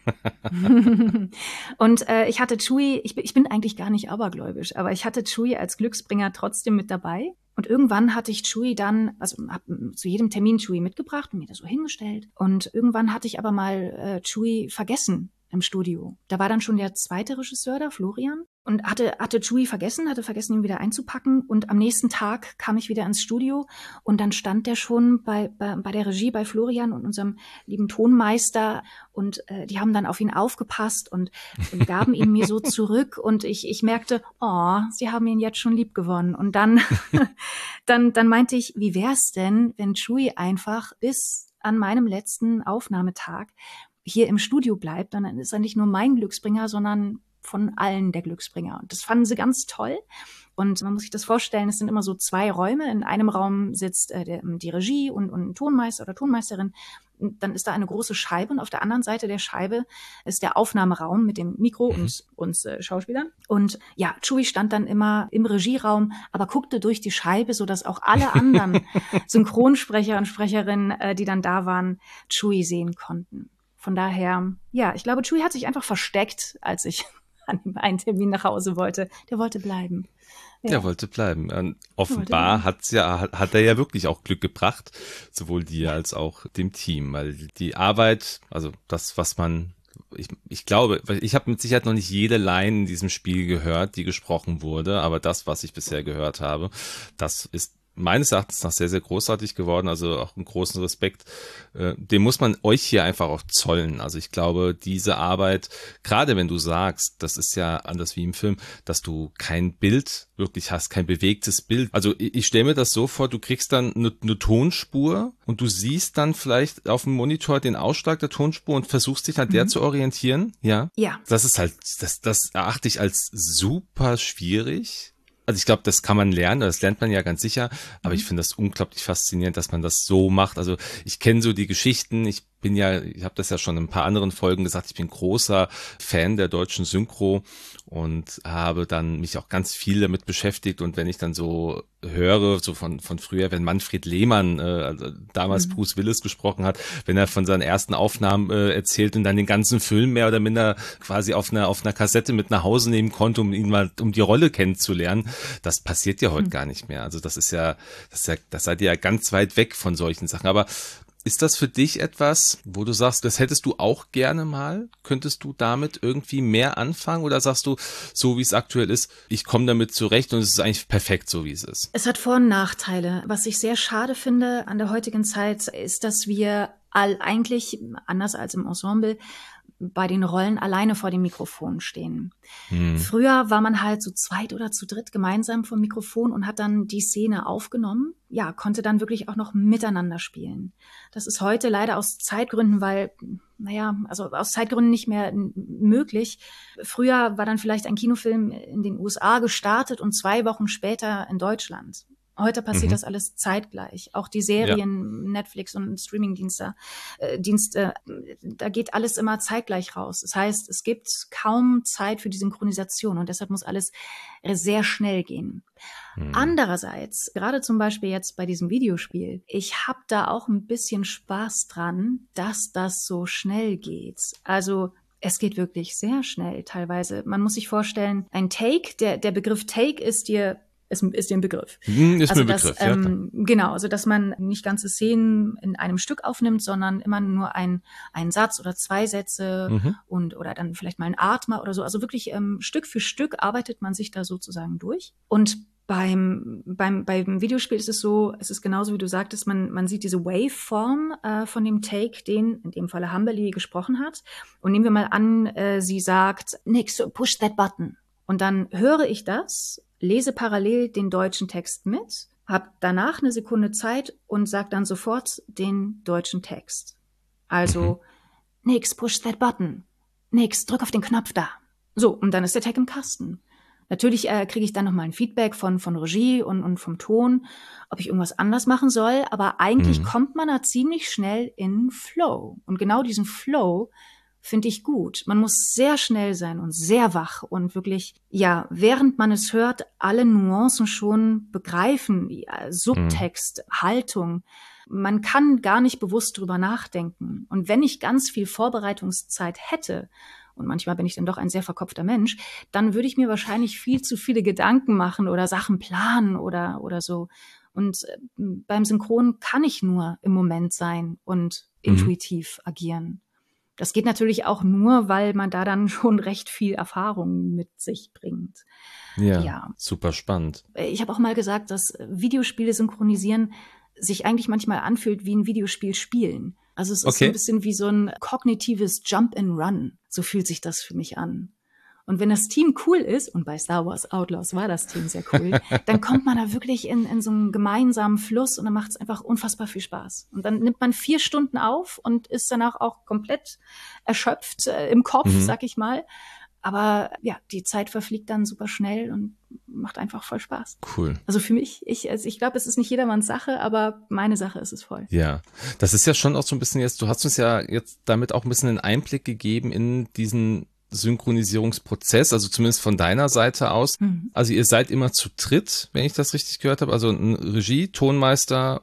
Und ich hatte Chewie, ich bin eigentlich gar nicht abergläubisch, aber ich hatte Chewie als Glücksbringer trotzdem mit dabei. Und irgendwann hatte ich Chewie dann, also habe zu jedem Termin Chewie mitgebracht und mir das so hingestellt. Und irgendwann hatte ich aber mal Chewie vergessen im Studio. Da war dann schon der zweite Regisseur da, Florian, und hatte Chewie vergessen, ihn wieder einzupacken. Und am nächsten Tag kam ich wieder ins Studio und dann stand der schon bei der Regie, bei Florian und unserem lieben Tonmeister. Und die haben dann auf ihn aufgepasst und gaben ihn mir so zurück. Und ich merkte, sie haben ihn jetzt schon lieb gewonnen. Und dann meinte ich, wie wär's denn, wenn Chewie einfach bis an meinem letzten Aufnahmetag hier im Studio bleibt, dann ist er nicht nur mein Glücksbringer, sondern von allen der Glücksbringer. Und das fanden sie ganz toll. Und man muss sich das vorstellen, es sind immer so 2 Räume. In einem Raum sitzt die Regie und ein Tonmeister oder Tonmeisterin. Und dann ist da eine große Scheibe und auf der anderen Seite der Scheibe ist der Aufnahmeraum mit dem Mikro und uns Schauspielern. Und ja, Chewie stand dann immer im Regieraum, aber guckte durch die Scheibe, sodass auch alle anderen Synchronsprecher und Sprecherinnen, die dann da waren, Chewie sehen konnten. Von daher, ja, ich glaube, Chewie hat sich einfach versteckt, als ich an dem einen Termin nach Hause wollte. Der wollte bleiben. Ja. Der wollte bleiben. Offenbar hat er ja wirklich auch Glück gebracht, sowohl dir als auch dem Team, weil die Arbeit, also das, was man, ich glaube, ich habe mit Sicherheit noch nicht jede Line in diesem Spiel gehört, die gesprochen wurde, aber das, was ich bisher gehört habe, das ist meines Erachtens nach sehr, sehr großartig geworden, also auch einen großen Respekt. Den muss man euch hier einfach auch zollen. Also ich glaube, diese Arbeit, gerade wenn du sagst, das ist ja anders wie im Film, dass du kein Bild wirklich hast, kein bewegtes Bild. Also ich stelle mir das so vor, du kriegst dann eine Tonspur und du siehst dann vielleicht auf dem Monitor den Ausschlag der Tonspur und versuchst dich an der zu orientieren. Ja. Ja. Das ist halt, das erachte ich als super schwierig. Also ich glaube, das kann man lernen, das lernt man ja ganz sicher, aber ich finde das unglaublich faszinierend, dass man das so macht. Also ich kenne so die Geschichten, ich habe das ja schon in ein paar anderen Folgen gesagt, ich bin großer Fan der deutschen Synchro und habe dann mich auch ganz viel damit beschäftigt, und wenn ich dann so höre, so von früher, wenn Manfred Lehmann, also damals Bruce Willis gesprochen hat, wenn er von seinen ersten Aufnahmen erzählt und dann den ganzen Film mehr oder minder quasi auf einer Kassette mit nach Hause nehmen konnte, um die Rolle kennenzulernen, das passiert ja heute gar nicht mehr. Also das seid ihr ja ganz weit weg von solchen Sachen. Aber ist das für dich etwas, wo du sagst, das hättest du auch gerne mal? Könntest du damit irgendwie mehr anfangen? Oder sagst du, so wie es aktuell ist, ich komme damit zurecht und es ist eigentlich perfekt, so wie es ist? Es hat Vor- und Nachteile. Was ich sehr schade finde an der heutigen Zeit, ist, dass wir eigentlich, anders als im Ensemble, bei den Rollen alleine vor dem Mikrofon stehen. Früher war man halt zu zweit oder zu dritt gemeinsam vor dem Mikrofon und hat dann die Szene aufgenommen. Ja, konnte dann wirklich auch noch miteinander spielen. Das ist heute leider aus Zeitgründen, aus Zeitgründen nicht mehr möglich. Früher war dann vielleicht ein Kinofilm in den USA gestartet und 2 Wochen später in Deutschland. Heute passiert das alles zeitgleich. Auch die Serien, Netflix und Streamingdienste, da geht alles immer zeitgleich raus. Das heißt, es gibt kaum Zeit für die Synchronisation und deshalb muss alles sehr schnell gehen. Andererseits, gerade zum Beispiel jetzt bei diesem Videospiel, ich habe da auch ein bisschen Spaß dran, dass das so schnell geht. Also es geht wirklich sehr schnell teilweise. Man muss sich vorstellen, ein Take, der Begriff Take ist dir ein Begriff. Ist mir ein Begriff, ja. Genau, also dass man nicht ganze Szenen in einem Stück aufnimmt, sondern immer nur einen Satz oder 2 Sätze oder dann vielleicht mal ein Atmer oder so. Also wirklich Stück für Stück arbeitet man sich da sozusagen durch. Und beim Videospiel ist es so, es ist genauso wie du sagtest, man sieht diese Waveform von dem Take, den in dem Falle Humberly gesprochen hat. Und nehmen wir mal an, sie sagt, Nix, push that button. Und dann höre ich das, lese parallel den deutschen Text mit, habe danach 1 Sekunde Zeit und sage dann sofort den deutschen Text. Also, Nix, push that button. Nix, drück auf den Knopf da. So, und dann ist der Tag im Kasten. Natürlich kriege ich dann nochmal ein Feedback von Regie und vom Ton, ob ich irgendwas anders machen soll, aber eigentlich kommt man da ziemlich schnell in Flow. Und genau diesen Flow finde ich gut. Man muss sehr schnell sein und sehr wach und wirklich, ja, während man es hört, alle Nuancen schon begreifen, Subtext, Haltung. Man kann gar nicht bewusst drüber nachdenken. Und wenn ich ganz viel Vorbereitungszeit hätte, und manchmal bin ich dann doch ein sehr verkopfter Mensch, dann würde ich mir wahrscheinlich viel zu viele Gedanken machen oder Sachen planen oder so. Und beim Synchron kann ich nur im Moment sein und intuitiv agieren. Das geht natürlich auch nur, weil man da dann schon recht viel Erfahrung mit sich bringt. Ja. Super spannend. Ich habe auch mal gesagt, dass Videospiele synchronisieren sich eigentlich manchmal anfühlt wie ein Videospiel spielen. Also es ist so ein bisschen wie so ein kognitives Jump and Run. So fühlt sich das für mich an. Und wenn das Team cool ist, und bei Star Wars Outlaws war das Team sehr cool, dann kommt man da wirklich in so einen gemeinsamen Fluss und dann macht es einfach unfassbar viel Spaß. Und dann nimmt man 4 Stunden auf und ist danach auch komplett erschöpft im Kopf, sag ich mal. Aber ja, die Zeit verfliegt dann super schnell und macht einfach voll Spaß. Cool. Also für mich, ich glaube, es ist nicht jedermanns Sache, aber meine Sache ist es voll. Ja, das ist ja schon auch so ein bisschen jetzt, du hast uns ja jetzt damit auch ein bisschen einen Einblick gegeben in diesen Synchronisierungsprozess, also zumindest von deiner Seite aus. Also ihr seid immer zu dritt, wenn ich das richtig gehört habe, also ein Regie, Tonmeister,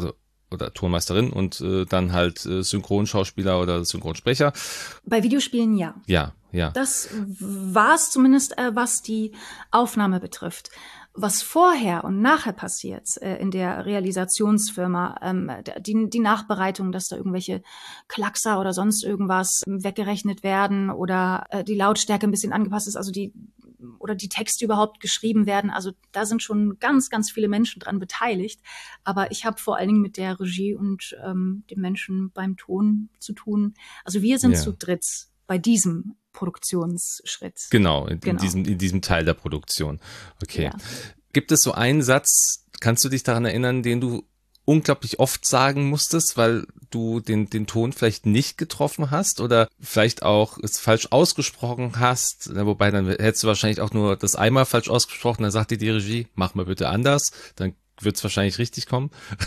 oder Tonmeisterin und dann halt Synchronschauspieler oder Synchronsprecher. Bei Videospielen ja. Ja, ja. Das war es zumindest, was die Aufnahme betrifft. Was vorher und nachher passiert in der Realisationsfirma, die Nachbereitung, dass da irgendwelche Klackser oder sonst irgendwas weggerechnet werden oder die Lautstärke ein bisschen angepasst ist, also die Texte überhaupt geschrieben werden. Also da sind schon ganz, ganz viele Menschen dran beteiligt. Aber ich habe vor allen Dingen mit der Regie und den Menschen beim Ton zu tun. Also wir sind zu dritt bei diesem Produktionsschritt. Genau, in diesem Teil der Produktion. Okay. Ja. Gibt es so einen Satz, kannst du dich daran erinnern, den du unglaublich oft sagen musstest, weil du den Ton vielleicht nicht getroffen hast oder vielleicht auch es falsch ausgesprochen hast, wobei dann hättest du wahrscheinlich auch nur das einmal falsch ausgesprochen, dann sagt dir die Regie, mach mal bitte anders, dann wird es wahrscheinlich richtig kommen.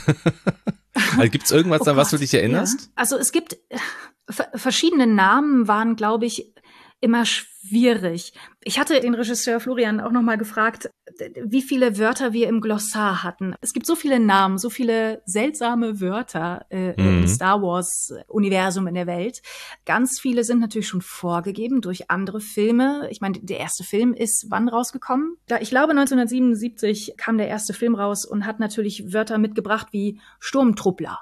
Also gibt es irgendwas, an was du dich erinnerst? Ja. Also es gibt verschiedene Namen, waren, glaube ich, immer schwierig. Ich hatte den Regisseur Florian auch nochmal gefragt, wie viele Wörter wir im Glossar hatten. Es gibt so viele Namen, so viele seltsame Wörter im Star Wars-Universum in der Welt. Ganz viele sind natürlich schon vorgegeben durch andere Filme. Ich meine, der erste Film ist wann rausgekommen? Ich glaube, 1977 kam der erste Film raus und hat natürlich Wörter mitgebracht wie Sturmtruppler.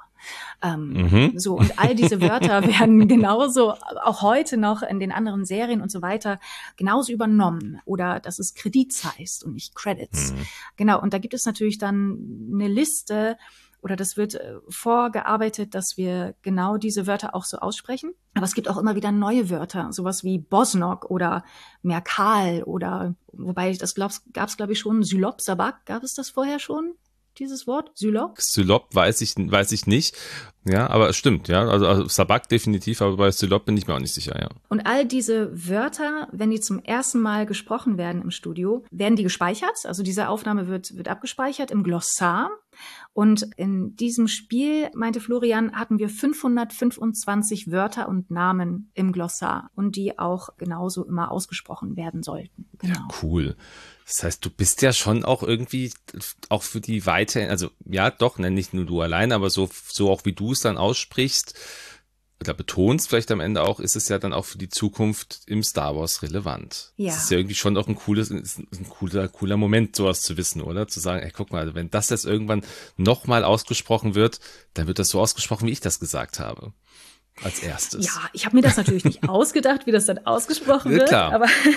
So, und all diese Wörter werden genauso, auch heute noch in den anderen Serien und so weiter, genauso übernommen. Oder dass es Kredits heißt und nicht Credits. Genau, und da gibt es natürlich dann eine Liste, oder das wird vorgearbeitet, dass wir genau diese Wörter auch so aussprechen. Aber es gibt auch immer wieder neue Wörter, sowas wie Bosnok oder Merkal oder, wobei das gab es, glaube ich, schon, Sylop, Sabak, gab es das vorher schon? Dieses Wort? Sylop? Sylop weiß ich nicht. Ja, aber es stimmt, ja. Also Sabak definitiv, aber bei Sylop bin ich mir auch nicht sicher, ja. Und all diese Wörter, wenn die zum ersten Mal gesprochen werden im Studio, werden die gespeichert. Also diese Aufnahme wird abgespeichert im Glossar. Und in diesem Spiel, meinte Florian, hatten wir 525 Wörter und Namen im Glossar und die auch genauso immer ausgesprochen werden sollten. Genau. Ja, cool. Das heißt, du bist ja schon auch irgendwie, auch für die Weiterhin, also ja doch, nicht nur du allein, aber so auch wie du es dann aussprichst oder betonst vielleicht am Ende auch, ist es ja dann auch für die Zukunft im Star Wars relevant. Ja. Das ist ja irgendwie schon auch ein cooler Moment, sowas zu wissen, oder? Zu sagen, ey, guck mal, also wenn das jetzt irgendwann nochmal ausgesprochen wird, dann wird das so ausgesprochen, wie ich das gesagt habe. Als erstes. Ja, ich habe mir das natürlich nicht ausgedacht, wie das dann ausgesprochen wird. Klar.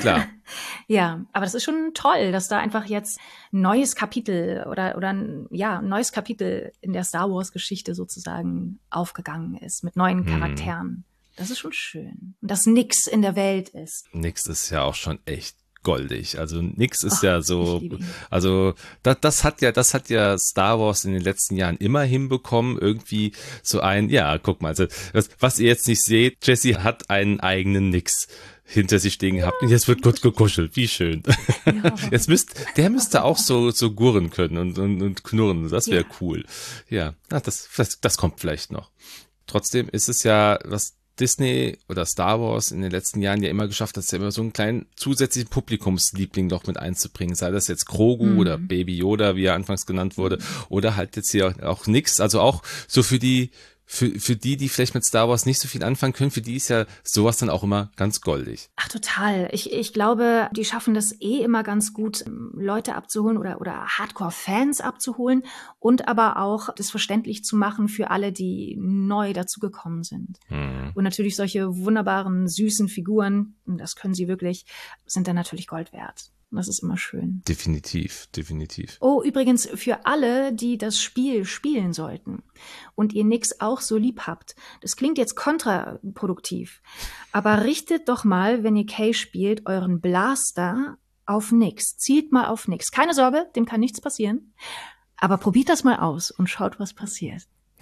Ja, aber das ist schon toll, dass da einfach jetzt ein neues Kapitel ein neues Kapitel in der Star Wars Geschichte sozusagen aufgegangen ist mit neuen Charakteren. Das ist schon schön. Und dass nix in der Welt ist. Nix ist ja auch schon echt goldig. Also nix ist ja so, also das hat ja Star Wars in den letzten Jahren immer hinbekommen, irgendwie so guck mal, also was ihr jetzt nicht seht, Jessie hat einen eigenen Nix hinter sich stehen gehabt und jetzt wird gut gekuschelt, wie schön. Ja. Der müsste auch so gurren können und knurren, das wäre cool. Ja, das kommt vielleicht noch. Trotzdem ist es ja, was Disney oder Star Wars in den letzten Jahren ja immer geschafft hat, ja immer so einen kleinen zusätzlichen Publikumsliebling noch mit einzubringen. Sei das jetzt Grogu oder Baby Yoda, wie er anfangs genannt wurde, oder halt jetzt hier auch nix. Also auch so für die vielleicht mit Star Wars nicht so viel anfangen können, für die ist ja sowas dann auch immer ganz goldig. Ach, total. Ich glaube, die schaffen das immer ganz gut, Leute abzuholen oder Hardcore-Fans abzuholen und aber auch das verständlich zu machen für alle, die neu dazugekommen sind. Und natürlich solche wunderbaren, süßen Figuren, das können sie wirklich, sind dann natürlich Gold wert. Das ist immer schön. Definitiv. Oh, übrigens, für alle, die das Spiel spielen sollten und ihr Nix auch so lieb habt, das klingt jetzt kontraproduktiv, aber richtet doch mal, wenn ihr Kay spielt, euren Blaster auf Nix. Zielt mal auf Nix. Keine Sorge, dem kann nichts passieren, aber probiert das mal aus und schaut, was passiert.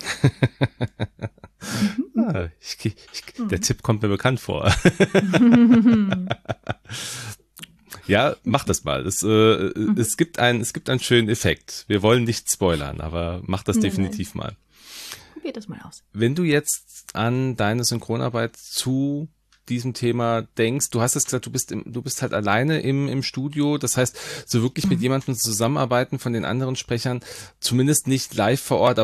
Der Tipp kommt mir bekannt vor. Ja, mach das mal. Es gibt einen schönen Effekt. Wir wollen nicht spoilern, aber mach das definitiv mal. Probier das mal aus. Wenn du jetzt an deine Synchronarbeit zu diesem Thema denkst, du hast es gesagt, du bist halt alleine im Studio, das heißt, so wirklich mit jemandem zusammenarbeiten von den anderen Sprechern, zumindest nicht live vor Ort, aber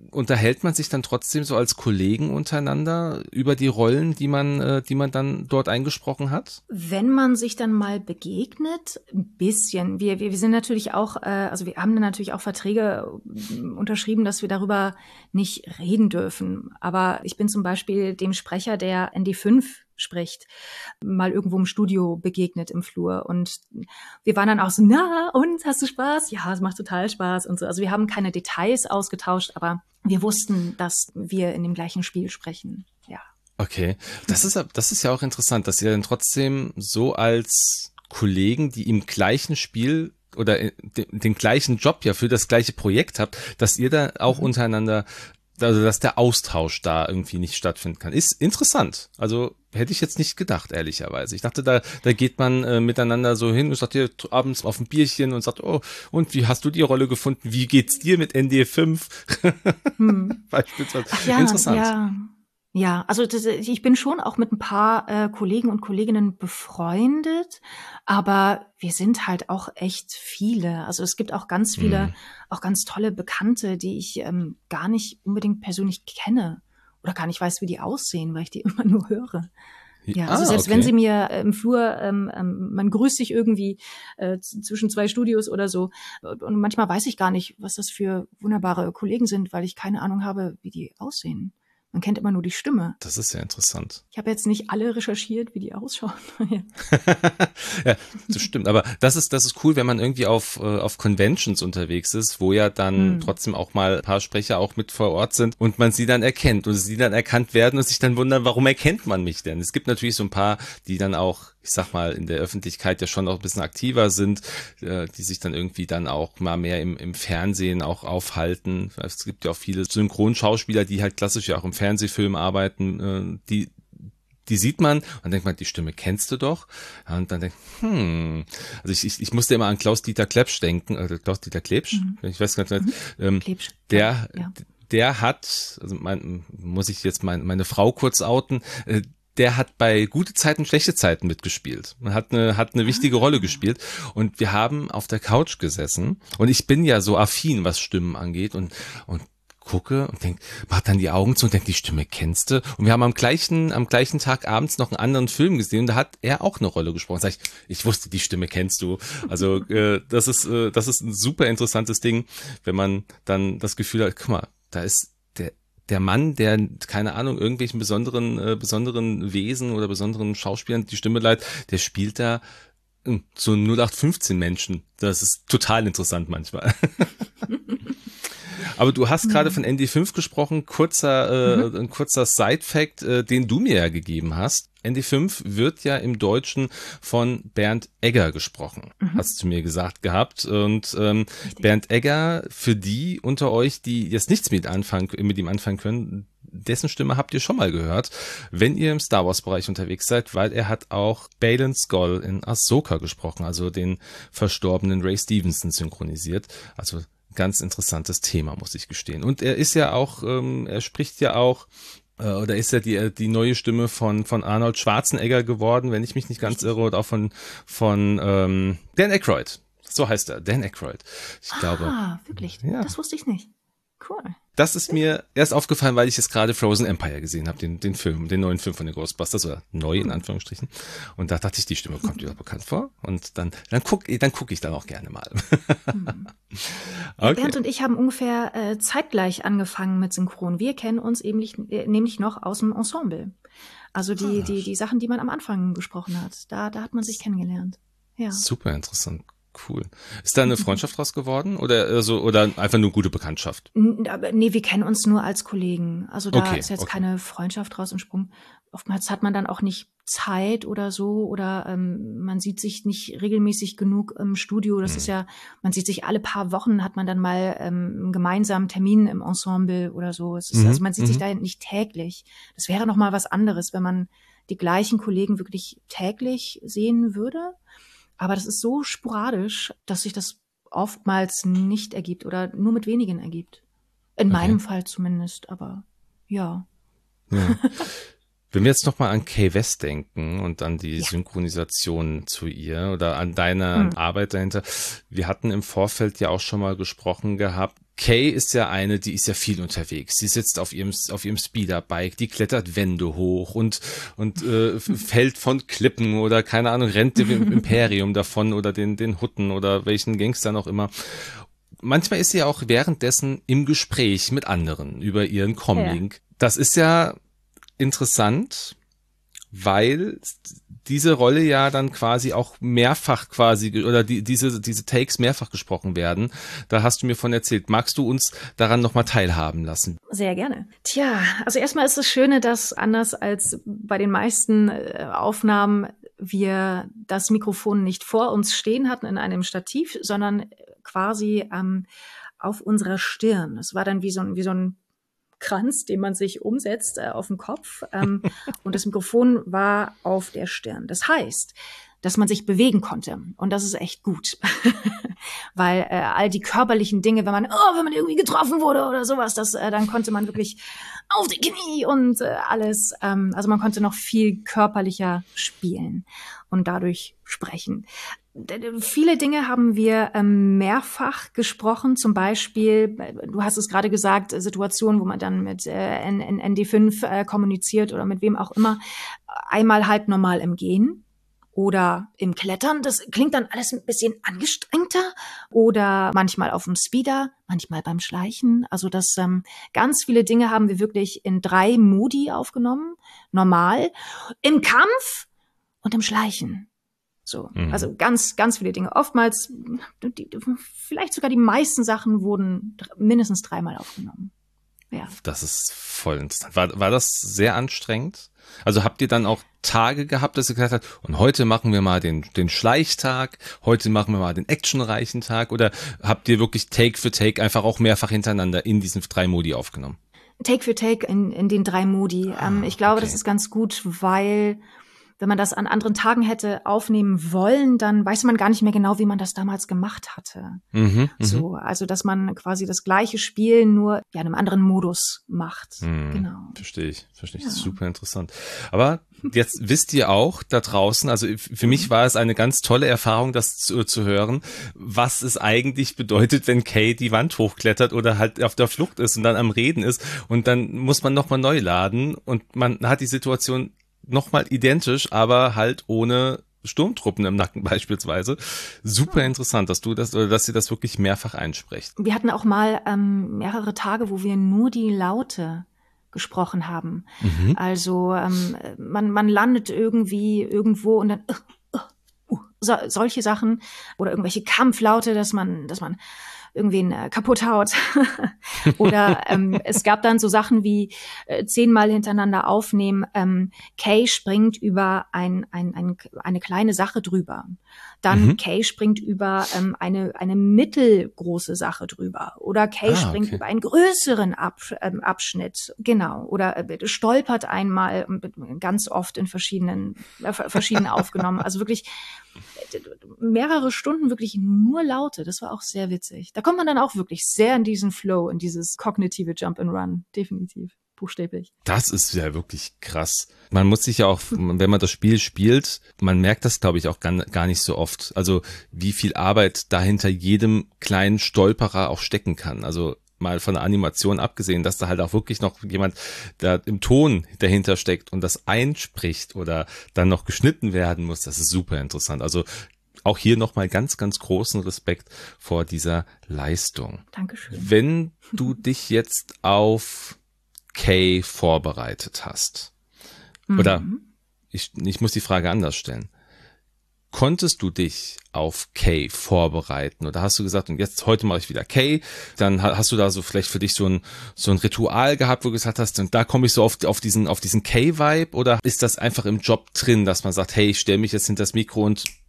unterhält man sich dann trotzdem so als Kollegen untereinander über die Rollen, die man dann dort eingesprochen hat? Wenn man sich dann mal begegnet, ein bisschen. Wir sind natürlich auch, also wir haben dann natürlich auch Verträge unterschrieben, dass wir darüber nicht reden dürfen. Aber ich bin zum Beispiel dem Sprecher, der ND5 spricht, mal irgendwo im Studio begegnet im Flur. Und wir waren dann auch so, na, und, hast du Spaß? Ja, es macht total Spaß und so. Also wir haben keine Details ausgetauscht, aber wir wussten, dass wir in dem gleichen Spiel sprechen, ja. Okay, das ist ja auch interessant, dass ihr dann trotzdem so als Kollegen, die im gleichen Spiel oder den gleichen Job ja für das gleiche Projekt habt, dass ihr da auch untereinander, also dass der Austausch da irgendwie nicht stattfinden kann. Ist interessant. Also hätte ich jetzt nicht gedacht, ehrlicherweise. Ich dachte, da geht man miteinander so hin und sagt hier abends auf ein Bierchen und sagt, oh, und wie hast du die Rolle gefunden? Wie geht's dir mit ND5? Beispielsweise. Ach ja, Interessant. ja. Ja, also ich bin schon auch mit ein paar Kollegen und Kolleginnen befreundet, aber wir sind halt auch echt viele. Also es gibt auch ganz viele, auch ganz tolle Bekannte, die ich gar nicht unbedingt persönlich kenne oder gar nicht weiß, wie die aussehen, weil ich die immer nur höre. Ja, also selbst wenn sie mir im Flur, man grüßt sich irgendwie zwischen zwei Studios oder so. Und manchmal weiß ich gar nicht, was das für wunderbare Kollegen sind, weil ich keine Ahnung habe, wie die aussehen. Man kennt immer nur die Stimme. Das ist ja interessant. Ich habe jetzt nicht alle recherchiert, wie die ausschauen. Ja, das stimmt. Aber das ist cool, wenn man irgendwie auf Conventions unterwegs ist, wo ja dann trotzdem auch mal ein paar Sprecher auch mit vor Ort sind und man sie dann erkennt und sie dann erkannt werden und sich dann wundern, warum erkennt man mich denn? Es gibt natürlich so ein paar, die dann auch, ich sag mal, in der Öffentlichkeit ja schon auch ein bisschen aktiver sind, die sich dann irgendwie dann auch mal mehr im Fernsehen auch aufhalten. Es gibt ja auch viele Synchronschauspieler, die halt klassisch ja auch im Fernsehfilm arbeiten, die sieht man und dann denkt man, die Stimme kennst du doch. Und dann denkt, also ich musste immer an Klaus-Dieter Klepsch denken, Klaus-Dieter Klebsch, ich weiß gar nicht, Klebsch, der hat, also muss ich jetzt meine Frau kurz outen, der hat bei Gute Zeiten, Schlechte Zeiten mitgespielt. Man hat eine wichtige Rolle gespielt und wir haben auf der Couch gesessen und ich bin ja so affin, was Stimmen angeht und gucke und denk, mach dann die Augen zu und denk, die Stimme kennst du. Und wir haben am gleichen Tag abends noch einen anderen Film gesehen und da hat er auch eine Rolle gesprochen. Sag ich wusste, die Stimme kennst du. Also das ist ein super interessantes Ding, wenn man dann das Gefühl hat, guck mal, da ist der Mann, der, keine Ahnung, irgendwelchen besonderen Wesen oder besonderen Schauspielern die Stimme leiht, der spielt da so 0815 Menschen. Das ist total interessant manchmal. Aber du hast gerade von ND5 gesprochen, ein kurzer Side-Fact, den du mir ja gegeben hast. ND5 wird ja im Deutschen von Bernd Egger gesprochen, hast du mir gesagt gehabt. Und Bernd Egger, für die unter euch, die jetzt nichts mit ihm anfangen können, dessen Stimme habt ihr schon mal gehört, wenn ihr im Star Wars Bereich unterwegs seid, weil er hat auch Baylan Skoll in Ahsoka gesprochen, also den verstorbenen Ray Stevenson synchronisiert. Also ganz interessantes Thema, muss ich gestehen. Und er ist ja auch, er spricht ja auch, oder ist ja die neue Stimme von Arnold Schwarzenegger geworden, wenn ich mich nicht ganz irre, und auch von Dan Aykroyd. So heißt er, Dan Aykroyd. Ich glaube. Ah, wirklich? Ja. Das wusste ich nicht. Cool. Das ist mir erst aufgefallen, weil ich jetzt gerade Frozen Empire gesehen habe, den Film, den neuen Film von den Ghostbusters, oder neu in Anführungsstrichen. Und da dachte ich, die Stimme kommt mir bekannt vor. Und dann guck ich dann auch gerne mal. Okay. Bernd und ich haben ungefähr zeitgleich angefangen mit Synchron. Wir kennen uns nämlich noch aus dem Ensemble. Also die Sachen, die man am Anfang gesprochen hat. Da hat man sich kennengelernt. Ja. Super interessant. Cool. Ist da eine Freundschaft draus geworden oder einfach nur gute Bekanntschaft? Nee, wir kennen uns nur als Kollegen. Also da ist jetzt keine Freundschaft draus entsprungen. Oftmals hat man dann auch nicht Zeit oder so oder man sieht sich nicht regelmäßig genug im Studio. Das ist ja, man sieht sich alle paar Wochen, hat man dann mal einen gemeinsamen Termin im Ensemble oder so. Es ist, also man sieht sich da nicht täglich. Das wäre noch mal was anderes, wenn man die gleichen Kollegen wirklich täglich sehen würde. Aber das ist so sporadisch, dass sich das oftmals nicht ergibt oder nur mit wenigen ergibt. In meinem Fall zumindest, aber ja. Wenn wir jetzt nochmal an Kay West denken und an die Synchronisation zu ihr oder an deine Arbeit dahinter. Wir hatten im Vorfeld ja auch schon mal gesprochen gehabt. Kay ist ja eine, die ist ja viel unterwegs. Sie sitzt auf ihrem Speederbike, die klettert Wände hoch und fällt von Klippen oder keine Ahnung, rennt dem Imperium davon oder den Hutten oder welchen Gangstern auch immer. Manchmal ist sie ja auch währenddessen im Gespräch mit anderen über ihren Comlink. Ja. Das ist ja interessant, weil diese Rolle ja dann quasi auch mehrfach oder diese Takes mehrfach gesprochen werden. Da hast du mir von erzählt. Magst du uns daran nochmal teilhaben lassen? Sehr gerne. Tja, also erstmal ist das Schöne, dass anders als bei den meisten Aufnahmen wir das Mikrofon nicht vor uns stehen hatten in einem Stativ, sondern quasi auf unserer Stirn. Es war dann wie so ein Kranz, den man sich umsetzt auf den Kopf. Und das Mikrofon war auf der Stirn. Das heißt, dass man sich bewegen konnte. Und das ist echt gut. Weil all die körperlichen Dinge, wenn man irgendwie getroffen wurde oder sowas, dann konnte man wirklich auf die Knie und alles. Also man konnte noch viel körperlicher spielen und dadurch sprechen. Viele Dinge haben wir mehrfach gesprochen, zum Beispiel, du hast es gerade gesagt, Situationen, wo man dann mit ND5 kommuniziert oder mit wem auch immer, einmal halt normal im Gehen oder im Klettern, das klingt dann alles ein bisschen angestrengter, oder manchmal auf dem Speeder, manchmal beim Schleichen, also das ganz viele Dinge haben wir wirklich in 3 Modi aufgenommen, normal, im Kampf und im Schleichen. So, also ganz, ganz viele Dinge. Oftmals, vielleicht sogar die meisten Sachen wurden mindestens 3-mal aufgenommen. Ja. Das ist voll interessant. War das sehr anstrengend? Also habt ihr dann auch Tage gehabt, dass ihr gesagt habt, und heute machen wir mal den Schleichtag, heute machen wir mal den actionreichen Tag, oder habt ihr wirklich Take für Take einfach auch mehrfach hintereinander in diesen 3 Modi aufgenommen? Take für Take in den 3 Modi. Ich glaube, das ist ganz gut, weil wenn man das an anderen Tagen hätte aufnehmen wollen, dann weiß man gar nicht mehr genau, wie man das damals gemacht hatte. So, also dass man quasi das gleiche Spiel nur in einem anderen Modus macht. Genau. Verstehe ich. Ja. Das ist super interessant. Aber jetzt wisst ihr auch da draußen, also für mich war es eine ganz tolle Erfahrung, das zu hören, was es eigentlich bedeutet, wenn Kay die Wand hochklettert oder halt auf der Flucht ist und dann am Reden ist und dann muss man nochmal neu laden und man hat die Situation nochmal identisch, aber halt ohne Sturmtruppen im Nacken beispielsweise. Super interessant, dass ihr das wirklich mehrfach einsprecht. Wir hatten auch mal mehrere Tage, wo wir nur die Laute gesprochen haben. Also man landet irgendwie irgendwo und dann solche Sachen oder irgendwelche Kampflaute, dass man irgendwen kaputt haut. Oder es gab dann so Sachen wie 10-mal hintereinander aufnehmen. Kay springt über eine kleine Sache drüber. Dann Kay springt über eine mittelgroße Sache drüber. Oder Kay springt über einen größeren Abschnitt. Genau. Oder stolpert einmal, ganz oft in verschiedenen aufgenommen. Also wirklich mehrere Stunden wirklich nur Laute. Das war auch sehr witzig. Da kommt man dann auch wirklich sehr in diesen Flow, in dieses kognitive Jump and Run. Definitiv. Buchstäblich. Das ist ja wirklich krass. Man muss sich ja auch, wenn man das Spiel spielt, man merkt das, glaube ich, auch gar nicht so oft. Also wie viel Arbeit da hinter jedem kleinen Stolperer auch stecken kann. Also mal von der Animation abgesehen, dass da halt auch wirklich noch jemand da im Ton dahinter steckt und das einspricht oder dann noch geschnitten werden muss, das ist super interessant. Also auch hier nochmal ganz, ganz großen Respekt vor dieser Leistung. Dankeschön. Wenn du dich jetzt auf Kay vorbereitet hast, oder ich muss die Frage anders stellen. Konntest du dich auf Kay vorbereiten oder hast du gesagt, und heute mache ich wieder Kay, dann hast du da so vielleicht für dich so ein Ritual gehabt, wo du gesagt hast, und da komme ich so auf diesen Kay-Vibe, oder ist das einfach im Job drin, dass man sagt, hey, ich stelle mich jetzt hinter das Mikro und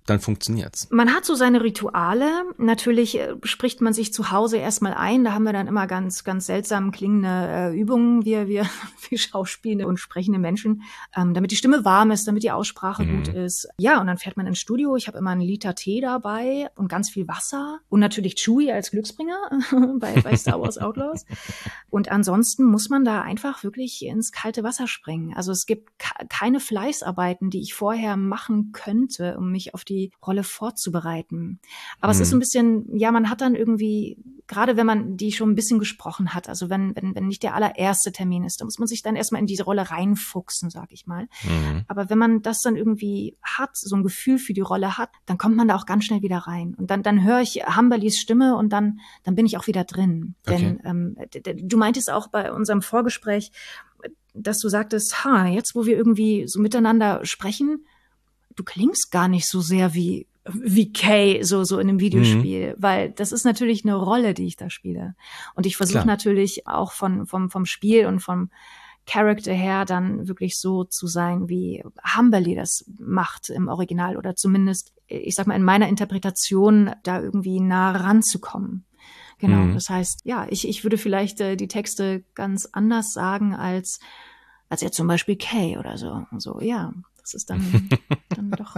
dann funktioniert's. Man hat so seine Rituale. Natürlich spricht man sich zu Hause erstmal ein. Da haben wir dann immer ganz, ganz seltsam klingende Übungen, wir schauspielende und sprechende Menschen, damit die Stimme warm ist, damit die Aussprache gut ist. Ja, und dann fährt man ins Studio. Ich habe immer 1 Liter Tee dabei und ganz viel Wasser und natürlich Chewie als Glücksbringer bei Star Wars Outlaws. Und ansonsten muss man da einfach wirklich ins kalte Wasser springen. Also es gibt keine Fleißarbeiten, die ich vorher machen könnte, um mich auf die Rolle vorzubereiten. Aber es ist ein bisschen, ja, man hat dann irgendwie, gerade wenn man die schon ein bisschen gesprochen hat, also wenn nicht der allererste Termin ist, da muss man sich dann erstmal in diese Rolle reinfuchsen, sag ich mal. Aber wenn man das dann irgendwie hat, so ein Gefühl für die Rolle hat, dann kommt man da auch ganz schnell wieder rein. Und dann höre ich Humberlys Stimme und dann bin ich auch wieder drin. Okay. Denn du meintest auch bei unserem Vorgespräch, dass du sagtest, jetzt wo wir irgendwie so miteinander sprechen, du klingst gar nicht so sehr wie Kay, so in einem Videospiel, weil das ist natürlich eine Rolle, die ich da spiele. Und ich versuche natürlich auch vom Spiel und vom Charakter her dann wirklich so zu sein, wie Humberly das macht im Original oder zumindest, ich sag mal, in meiner Interpretation da irgendwie nah ranzukommen. Genau, das heißt, ja, ich würde vielleicht die Texte ganz anders sagen als jetzt zum Beispiel Kay oder so. So, ja, das ist dann doch.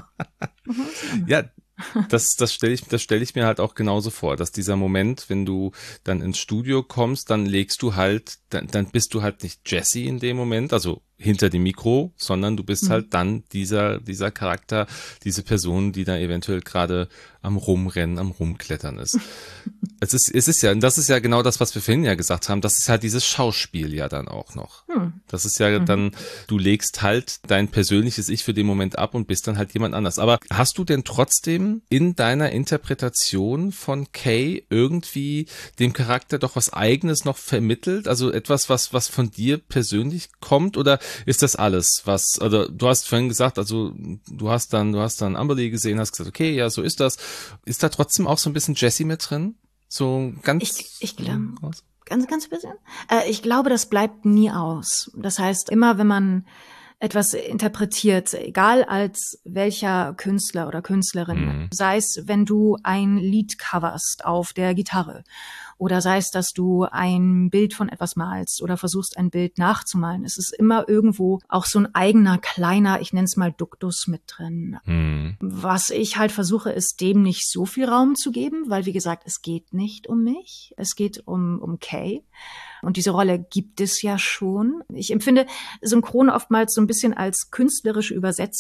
Ja, das stelle ich mir halt auch genauso vor, dass dieser Moment, wenn du dann ins Studio kommst, dann dann bist du halt nicht Jesse in dem Moment, also hinter dem Mikro, sondern du bist halt dann dieser Charakter, diese Person, die da eventuell gerade am Rumrennen, am Rumklettern ist. Es ist ja, und das ist ja genau das, was wir vorhin ja gesagt haben, das ist halt dieses Schauspiel ja dann auch noch. Das ist ja dann, du legst halt dein persönliches Ich für den Moment ab und bist dann halt jemand anders. Aber hast du denn trotzdem in deiner Interpretation von Kay irgendwie dem Charakter doch was Eigenes noch vermittelt? Also etwas, was von dir persönlich kommt? Oder ist das alles, also du hast vorhin gesagt, also du hast dann Amberly gesehen, hast gesagt, okay, ja, so ist das. Ist da trotzdem auch so ein bisschen Jessie mit drin? So ganz. Ich glaube, ganz bisschen. Ich glaube, das bleibt nie aus. Das heißt, immer wenn man etwas interpretiert, egal als welcher Künstler oder Künstlerin, sei es, wenn du ein Lied coverst auf der Gitarre oder sei es, dass du ein Bild von etwas malst oder versuchst, ein Bild nachzumalen. Es ist immer irgendwo auch so ein eigener, kleiner, ich nenne es mal Duktus mit drin. Was ich halt versuche, ist, dem nicht so viel Raum zu geben, weil, wie gesagt, es geht nicht um mich. Es geht um Kay. Und diese Rolle gibt es ja schon. Ich empfinde Synchron oftmals so ein bisschen als künstlerische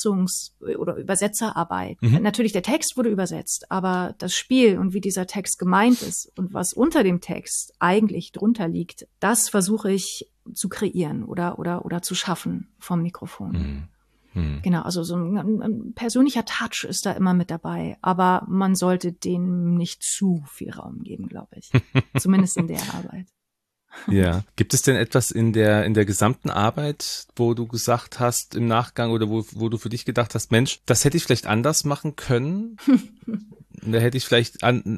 oder Übersetzerarbeit. Natürlich, der Text wurde übersetzt, aber das Spiel und wie dieser Text gemeint ist und was unter dem Text eigentlich drunter liegt, das versuche ich zu kreieren oder zu schaffen vom Mikrofon. Genau, also so ein persönlicher Touch ist da immer mit dabei, aber man sollte dem nicht zu viel Raum geben, glaube ich. Zumindest in der Arbeit. Ja. Gibt es denn etwas in der gesamten Arbeit, wo du gesagt hast im Nachgang oder wo du für dich gedacht hast, Mensch, das hätte ich vielleicht anders machen können? Da hätte ich vielleicht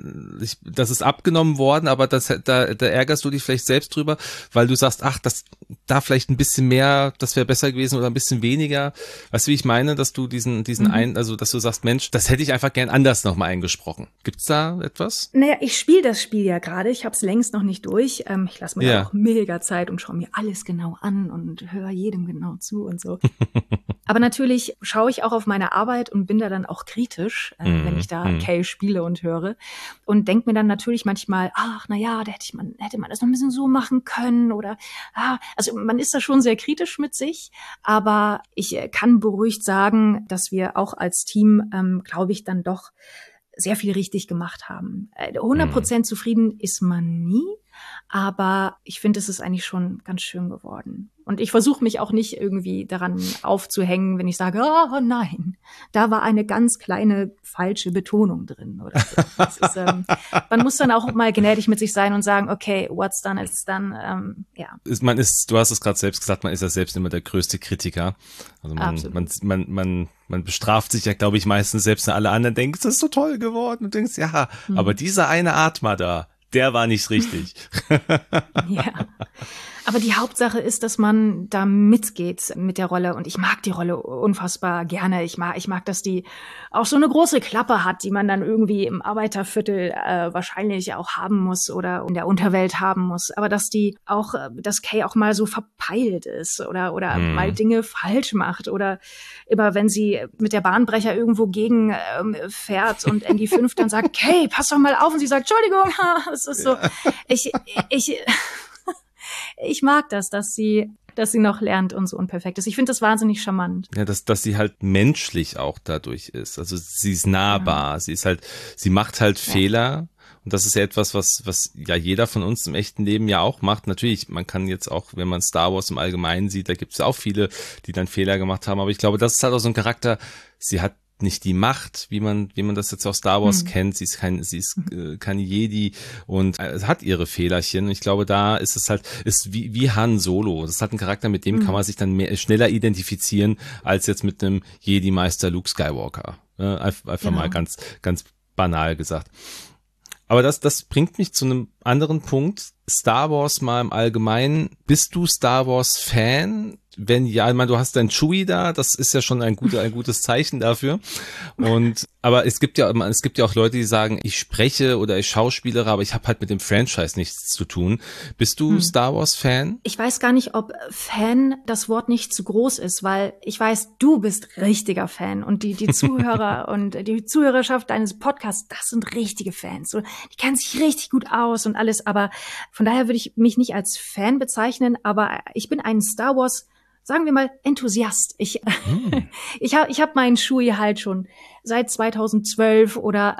das ist abgenommen worden, aber da ärgerst du dich vielleicht selbst drüber, weil du sagst, ach, das da vielleicht ein bisschen mehr, das wäre besser gewesen oder ein bisschen weniger. Weißt du, wie ich meine, dass du also dass du sagst, Mensch, das hätte ich einfach gern anders nochmal eingesprochen. Gibt's da etwas? Naja, ich spiele das Spiel ja gerade. Ich habe es längst noch nicht durch. Ich lasse mir da auch mega Zeit und schaue mir alles genau an und höre jedem genau zu und so. Aber natürlich schaue ich auch auf meine Arbeit und bin da dann auch kritisch, wenn ich da Kay spiele und höre und denke mir dann natürlich manchmal, ach, na ja, da hätte man das noch ein bisschen so machen können oder, also man ist da schon sehr kritisch mit sich, aber ich kann beruhigt sagen, dass wir auch als Team, glaube ich, dann doch sehr viel richtig gemacht haben. 100% zufrieden ist man nie, aber ich finde, es ist eigentlich schon ganz schön geworden. Und ich versuche mich auch nicht irgendwie daran aufzuhängen, wenn ich sage, oh nein, da war eine ganz kleine falsche Betonung drin oder so. Das ist, man muss dann auch mal gnädig mit sich sein und sagen, okay, what's done is done. Ja. Du hast es gerade selbst gesagt, man ist ja selbst immer der größte Kritiker. Also man bestraft sich ja, glaube ich, meistens selbst, wenn alle anderen denken, das ist so toll geworden und denkst, ja, aber dieser eine Atmer da, der war nicht richtig. Ja. Aber die Hauptsache ist, dass man da mitgeht mit der Rolle. Und ich mag die Rolle unfassbar gerne. Ich mag, dass die auch so eine große Klappe hat, die man dann irgendwie im Arbeiterviertel wahrscheinlich auch haben muss oder in der Unterwelt haben muss. Aber dass dass Kay auch mal so verpeilt ist oder mal Dinge falsch macht. Oder immer, wenn sie mit der Bahnbrecher irgendwo gegen fährt und Andy 5 dann sagt, Kay, pass doch mal auf. Und sie sagt, Entschuldigung. Es ist so, ich mag das, dass sie noch lernt und so unperfekt ist. Ich finde das wahnsinnig charmant. Ja, dass sie halt menschlich auch dadurch ist. Also sie ist nahbar. Ja. Sie macht halt Fehler. Und das ist ja etwas, was ja jeder von uns im echten Leben ja auch macht. Natürlich, man kann jetzt auch, wenn man Star Wars im Allgemeinen sieht, da gibt es auch viele, die dann Fehler gemacht haben. Aber ich glaube, das ist halt auch so ein Charakter, sie hat nicht die Macht, wie man das jetzt aus Star Wars kennt. Sie ist keine Jedi und hat ihre Fehlerchen. Und ich glaube, da ist es halt, ist wie Han Solo. Das ist halt ein Charakter, mit dem kann man sich dann schneller identifizieren, als jetzt mit einem Jedi-Meister Luke Skywalker. Einfach mal ganz, ganz banal gesagt. Aber das bringt mich zu einem anderen Punkt. Star Wars mal im Allgemeinen. Bist du Star Wars Fan? Wenn ja, ich meine, du hast dein Chewie da, das ist ja schon ein gutes Zeichen dafür. Aber es gibt ja auch Leute, die sagen, ich spreche oder ich schauspielere, aber ich habe halt mit dem Franchise nichts zu tun. Bist du Star Wars Fan? Ich weiß gar nicht, ob Fan das Wort nicht zu groß ist, weil ich weiß, du bist richtiger Fan und die Zuhörer und die Zuhörerschaft deines Podcasts, das sind richtige Fans. Die kennen sich richtig gut aus und alles, aber von daher würde ich mich nicht als Fan bezeichnen, aber ich bin ein Star Wars, sagen wir mal, Enthusiast. Ich hab meinen Chewie halt schon seit 2012 oder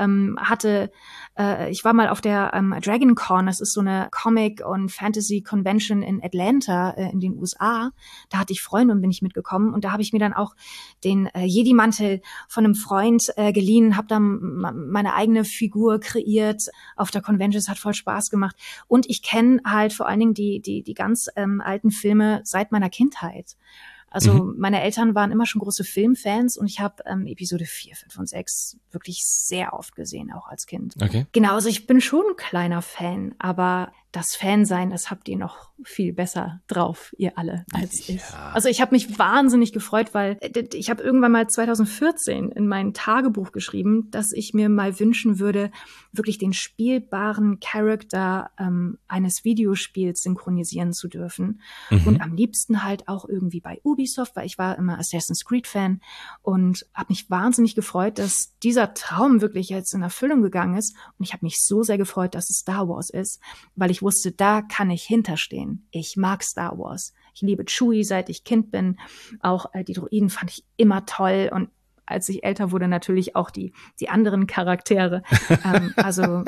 ich war mal auf der Dragon Con, das ist so eine Comic- und Fantasy-Convention in Atlanta in den USA. Da hatte ich Freunde und bin ich mitgekommen und da habe ich mir dann auch den Jedi-Mantel von einem Freund geliehen, habe dann meine eigene Figur kreiert auf der Convention. Es hat voll Spaß gemacht und ich kenne halt vor allen Dingen die ganz alten Filme seit meiner Kindheit. Also meine Eltern waren immer schon große Filmfans und ich habe Episode 4, 5 und 6 wirklich sehr oft gesehen, auch als Kind. Okay. Genau, also ich bin schon ein kleiner Fan, aber das Fansein, das habt ihr noch viel besser drauf, ihr alle, als ich. Also ich habe mich wahnsinnig gefreut, weil ich habe irgendwann mal 2014 in mein Tagebuch geschrieben, dass ich mir mal wünschen würde, wirklich den spielbaren Charakter eines Videospiels synchronisieren zu dürfen. Und am liebsten halt auch irgendwie bei Ubisoft, weil ich war immer Assassin's Creed-Fan und habe mich wahnsinnig gefreut, dass dieser Traum wirklich jetzt in Erfüllung gegangen ist. Und ich habe mich so sehr gefreut, dass es Star Wars ist, weil ich wusste, da kann ich hinterstehen. Ich mag Star Wars. Ich liebe Chewie, seit ich Kind bin. Auch die Droiden fand ich immer toll. Und als ich älter wurde, natürlich auch die anderen Charaktere. Also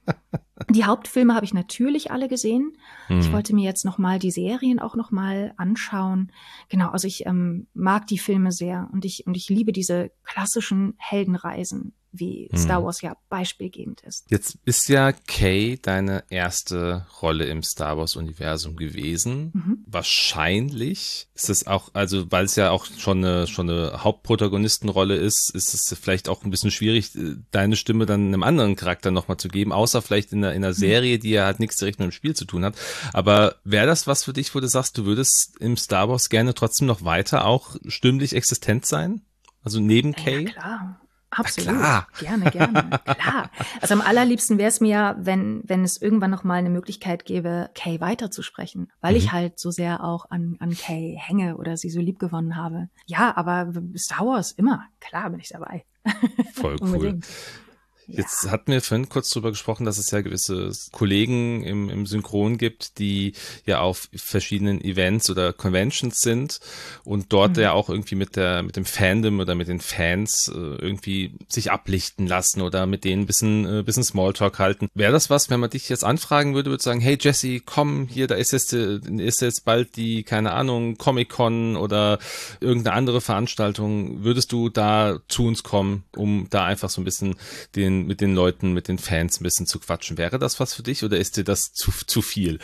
die Hauptfilme habe ich natürlich alle gesehen. Ich wollte mir jetzt nochmal die Serien auch nochmal anschauen. Genau, also ich mag die Filme sehr und ich liebe diese klassischen Heldenreisen, wie Star Wars ja beispielgebend ist. Jetzt ist ja Kay deine erste Rolle im Star Wars-Universum gewesen. Wahrscheinlich ist es auch, also weil es ja auch schon eine Hauptprotagonistenrolle ist es vielleicht auch ein bisschen schwierig, deine Stimme dann einem anderen Charakter nochmal zu geben, außer vielleicht in einer Serie, die ja halt nichts direkt mit dem Spiel zu tun hat. Aber wäre das was für dich, wo du sagst, du würdest im Star Wars gerne trotzdem noch weiter auch stimmlich existent sein? Also neben Kay? Ja, klar. Absolut. Klar. Gerne. Klar. Also am allerliebsten wäre es mir ja, wenn es irgendwann noch mal eine Möglichkeit gäbe, Kay weiterzusprechen, weil ich halt so sehr auch an Kay hänge oder sie so lieb gewonnen habe. Ja, aber Star Wars immer. Klar bin ich dabei. Voll cool. Jetzt hatten wir vorhin kurz drüber gesprochen, dass es ja gewisse Kollegen im Synchron gibt, die ja auf verschiedenen Events oder Conventions sind und dort ja auch irgendwie mit dem Fandom oder mit den Fans irgendwie sich ablichten lassen oder mit denen ein bisschen Smalltalk halten. Wäre das was, wenn man dich jetzt anfragen würde sagen, hey Jesse, komm hier, da ist jetzt bald die, keine Ahnung, Comic-Con oder irgendeine andere Veranstaltung. Würdest du da zu uns kommen, um da einfach so ein bisschen mit den Leuten, mit den Fans ein bisschen zu quatschen? Wäre das was für dich oder ist dir das zu viel?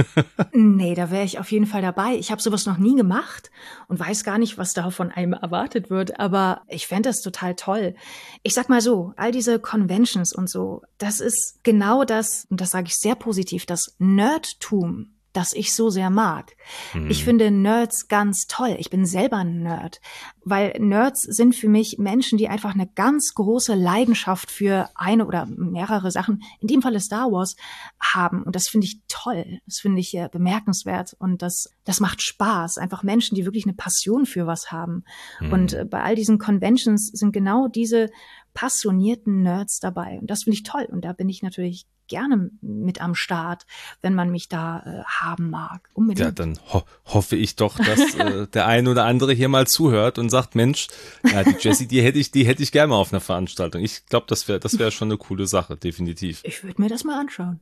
Nee, da wäre ich auf jeden Fall dabei. Ich habe sowas noch nie gemacht und weiß gar nicht, was da von einem erwartet wird, aber ich fände das total toll. Ich sag mal so, all diese Conventions und so, das ist genau das, und das sage ich sehr positiv, das Nerdtum, das ich so sehr mag. Ich finde Nerds ganz toll. Ich bin selber ein Nerd, weil Nerds sind für mich Menschen, die einfach eine ganz große Leidenschaft für eine oder mehrere Sachen, in dem Falle Star Wars, haben. Und das finde ich toll. Das finde ich bemerkenswert. Und das macht Spaß. Einfach Menschen, die wirklich eine Passion für was haben. Und bei all diesen Conventions sind genau diese passionierten Nerds dabei. Und das finde ich toll. Und da bin ich natürlich gerne mit am Start, wenn man mich da haben mag. Unbedingt. Ja, dann hoffe ich doch, dass der ein oder andere hier mal zuhört und sagt, Mensch, ja, die Jessie, die hätte ich gerne mal auf einer Veranstaltung. Ich glaube, das wäre schon eine coole Sache, definitiv. Ich würde mir das mal anschauen.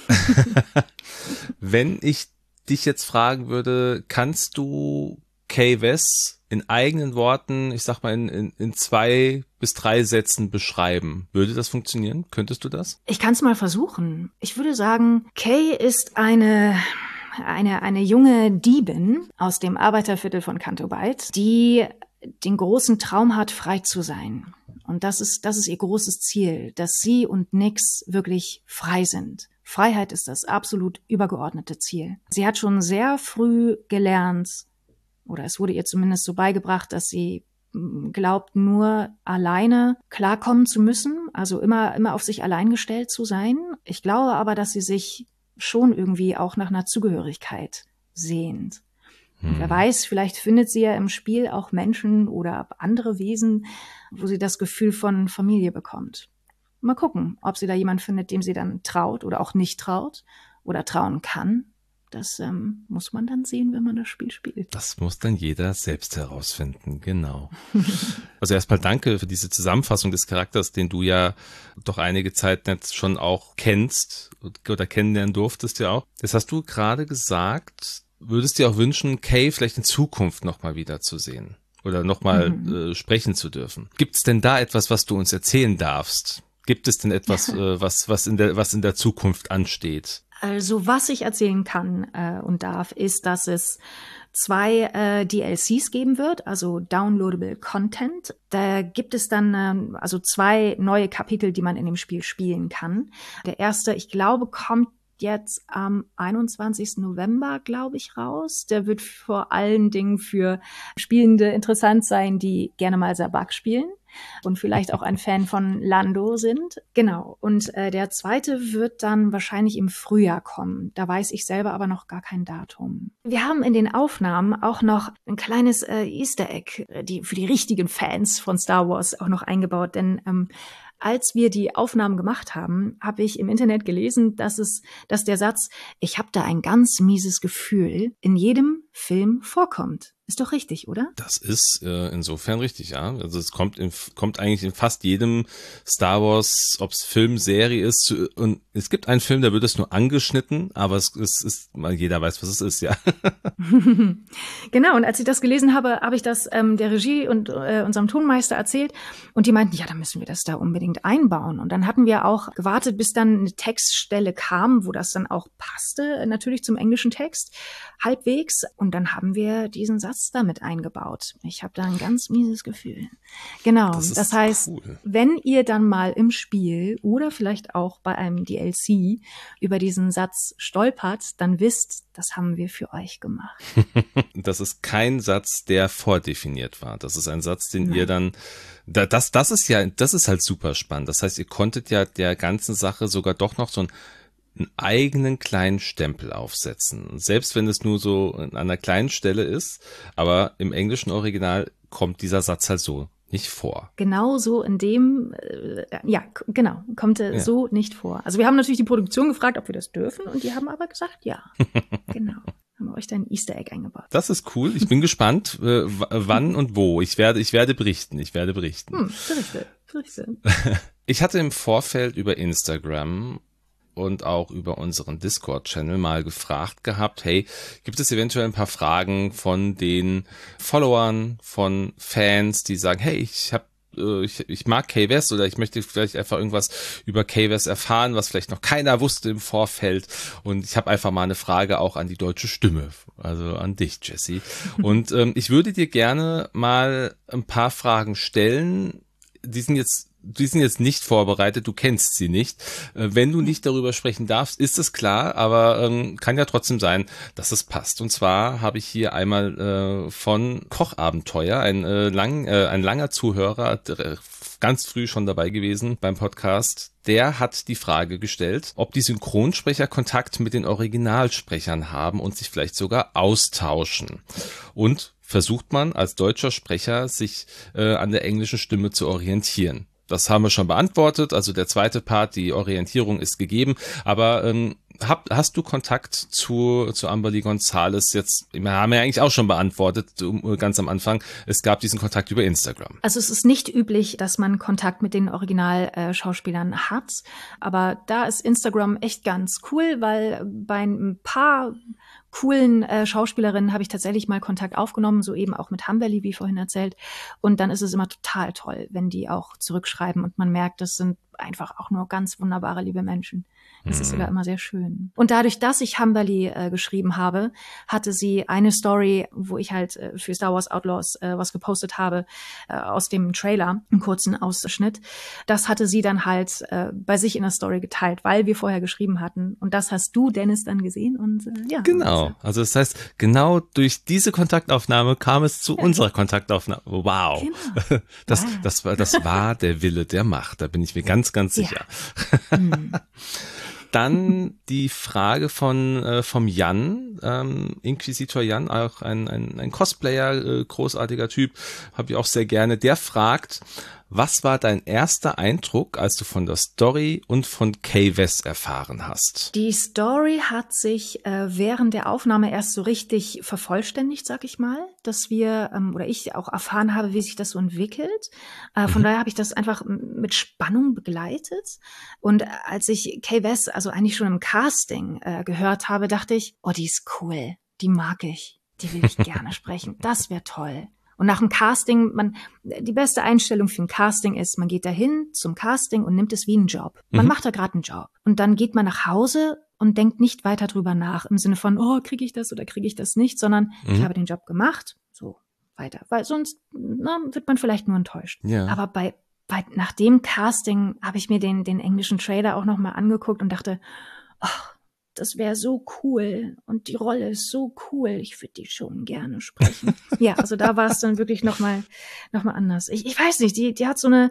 Wenn ich dich jetzt fragen würde, kannst du Kay Wess in eigenen Worten, ich sag mal in 2 bis 3 Sätzen beschreiben? Würde das funktionieren? Könntest du das? Ich kann es mal versuchen. Ich würde sagen, Kay ist eine junge Diebin aus dem Arbeiterviertel von Canto Bight, die den großen Traum hat, frei zu sein. Und das ist ihr großes Ziel, dass sie und Nix wirklich frei sind. Freiheit ist das absolut übergeordnete Ziel. Sie hat schon sehr früh gelernt, oder es wurde ihr zumindest so beigebracht, dass sie glaubt, nur alleine klarkommen zu müssen, also immer auf sich allein gestellt zu sein. Ich glaube aber, dass sie sich schon irgendwie auch nach einer Zugehörigkeit sehnt. Und wer weiß, vielleicht findet sie ja im Spiel auch Menschen oder andere Wesen, wo sie das Gefühl von Familie bekommt. Mal gucken, ob sie da jemanden findet, dem sie dann traut oder auch nicht traut oder trauen kann. Das muss man dann sehen, wenn man das Spiel spielt. Das muss dann jeder selbst herausfinden, genau. Also erstmal danke für diese Zusammenfassung des Charakters, den du ja doch einige Zeit jetzt schon auch kennst oder kennenlernen durftest ja auch. Das hast du gerade gesagt, würdest dir auch wünschen, Kay vielleicht in Zukunft nochmal wieder zu sehen oder nochmal sprechen zu dürfen. Gibt es denn da etwas, was du uns erzählen darfst? Gibt es denn etwas, was in der Zukunft ansteht? Also was ich erzählen kann und darf, ist, dass es 2 DLCs geben wird, also Downloadable Content. Da gibt es dann also 2 neue Kapitel, die man in dem Spiel spielen kann. Der erste, ich glaube, kommt jetzt am 21. November, glaube ich, raus. Der wird vor allen Dingen für Spielende interessant sein, die gerne mal Sabak spielen und vielleicht auch ein Fan von Lando sind. Genau. Und der zweite wird dann wahrscheinlich im Frühjahr kommen. Da weiß ich selber aber noch gar kein Datum. Wir haben in den Aufnahmen auch noch ein kleines Easter Egg, für die richtigen Fans von Star Wars auch noch eingebaut, denn als wir die Aufnahmen gemacht haben, habe ich im Internet gelesen, dass der Satz, ich habe da ein ganz mieses Gefühl, in jedem Film vorkommt. Ist doch richtig, oder? Das ist insofern richtig, ja. Also es kommt eigentlich in fast jedem Star Wars, ob es Film, Serie ist. Und es gibt einen Film, da wird es nur angeschnitten, aber es ist, weil jeder weiß, was es ist, ja. Genau, und als ich das gelesen habe, habe ich das der Regie und unserem Tonmeister erzählt. Und die meinten, ja, dann müssen wir das da unbedingt einbauen. Und dann hatten wir auch gewartet, bis dann eine Textstelle kam, wo das dann auch passte, natürlich zum englischen Text, halbwegs. Und dann haben wir diesen Satz damit eingebaut. Ich habe da ein ganz mieses Gefühl. Genau, das heißt, cool. Wenn ihr dann mal im Spiel oder vielleicht auch bei einem DLC über diesen Satz stolpert, dann wisst, das haben wir für euch gemacht. Das ist kein Satz, der vordefiniert war. Das ist ein Satz, den ihr dann, das ist halt super spannend. Das heißt, ihr konntet ja der ganzen Sache sogar doch noch so einen eigenen kleinen Stempel aufsetzen. Und selbst wenn es nur so an einer kleinen Stelle ist, aber im englischen Original kommt dieser Satz halt so nicht vor. Genau so in dem, kommt so nicht vor. Also wir haben natürlich die Produktion gefragt, ob wir das dürfen und die haben aber gesagt, ja, genau. Haben wir euch da ein Easter Egg eingebaut. Das ist cool. Ich bin gespannt, wann und wo. Ich werde berichten. Berichte. Ich hatte im Vorfeld über Instagram und auch über unseren Discord-Channel mal gefragt gehabt, hey, gibt es eventuell ein paar Fragen von den Followern, von Fans, die sagen, hey, ich mag Kay Wess oder ich möchte vielleicht einfach irgendwas über Kay Wess erfahren, was vielleicht noch keiner wusste im Vorfeld. Und ich habe einfach mal eine Frage auch an die deutsche Stimme, also an dich, Jessie. Und ich würde dir gerne mal ein paar Fragen stellen. Die sind jetzt die sind jetzt nicht vorbereitet, du kennst sie nicht. Wenn du nicht darüber sprechen darfst, ist es klar, aber kann ja trotzdem sein, dass es passt. Und zwar habe ich hier einmal von Kochabenteuer, ein langer Zuhörer, ganz früh schon dabei gewesen beim Podcast. Der hat die Frage gestellt, ob die Synchronsprecher Kontakt mit den Originalsprechern haben und sich vielleicht sogar austauschen. Und versucht man als deutscher Sprecher, sich an der englischen Stimme zu orientieren. Das haben wir schon beantwortet, also der zweite Part, die Orientierung ist gegeben, aber hast du Kontakt zu Amberly Gonzalez jetzt? Wir haben ja eigentlich auch schon beantwortet, ganz am Anfang. Es gab diesen Kontakt über Instagram. Also es ist nicht üblich, dass man Kontakt mit den Originalschauspielern hat, aber da ist Instagram echt ganz cool, weil bei ein paar coolen Schauspielerinnen habe ich tatsächlich mal Kontakt aufgenommen, so eben auch mit Amberly, wie vorhin erzählt. Und dann ist es immer total toll, wenn die auch zurückschreiben und man merkt, das sind einfach auch nur ganz wunderbare, liebe Menschen. Das ist sogar immer sehr schön. Und dadurch, dass ich Amberly geschrieben habe, hatte sie eine Story, wo ich halt für Star Wars Outlaws was gepostet habe, aus dem Trailer, einen kurzen Ausschnitt. Das hatte sie dann halt bei sich in der Story geteilt, weil wir vorher geschrieben hatten. Und das hast du, Dennis, dann gesehen. Und ja. Genau. Also das heißt, genau durch diese Kontaktaufnahme kam es zu unserer Kontaktaufnahme. Wow. Genau. Das war der Wille der Macht. Da bin ich mir ganz, ganz sicher. Ja. Dann die Frage vom Jan, Inquisitor Jan, auch ein Cosplayer, großartiger Typ, habe ich auch sehr gerne. Der fragt, was war dein erster Eindruck, als du von der Story und von Kay Wess erfahren hast? Die Story hat sich während der Aufnahme erst so richtig vervollständigt, sag ich mal, dass wir oder ich auch erfahren habe, wie sich das so entwickelt. Von daher habe ich das einfach mit Spannung begleitet. Und als ich Kay Wess, also eigentlich schon im Casting gehört habe, dachte ich, oh, die ist cool, die mag ich, die will ich gerne sprechen, das wäre toll. Und nach dem Casting, die beste Einstellung für ein Casting ist, man geht dahin zum Casting und nimmt es wie einen Job. Man macht da gerade einen Job. Und dann geht man nach Hause und denkt nicht weiter drüber nach, im Sinne von, oh, kriege ich das oder kriege ich das nicht, sondern ich habe den Job gemacht, so weiter. Weil sonst wird man vielleicht nur enttäuscht. Ja. Aber nach dem Casting habe ich mir den englischen Trailer auch nochmal angeguckt und dachte, ach, das wäre so cool und die Rolle ist so cool, ich würde die schon gerne sprechen. Ja, also da war es dann wirklich noch mal anders. Ich weiß nicht, die hat so eine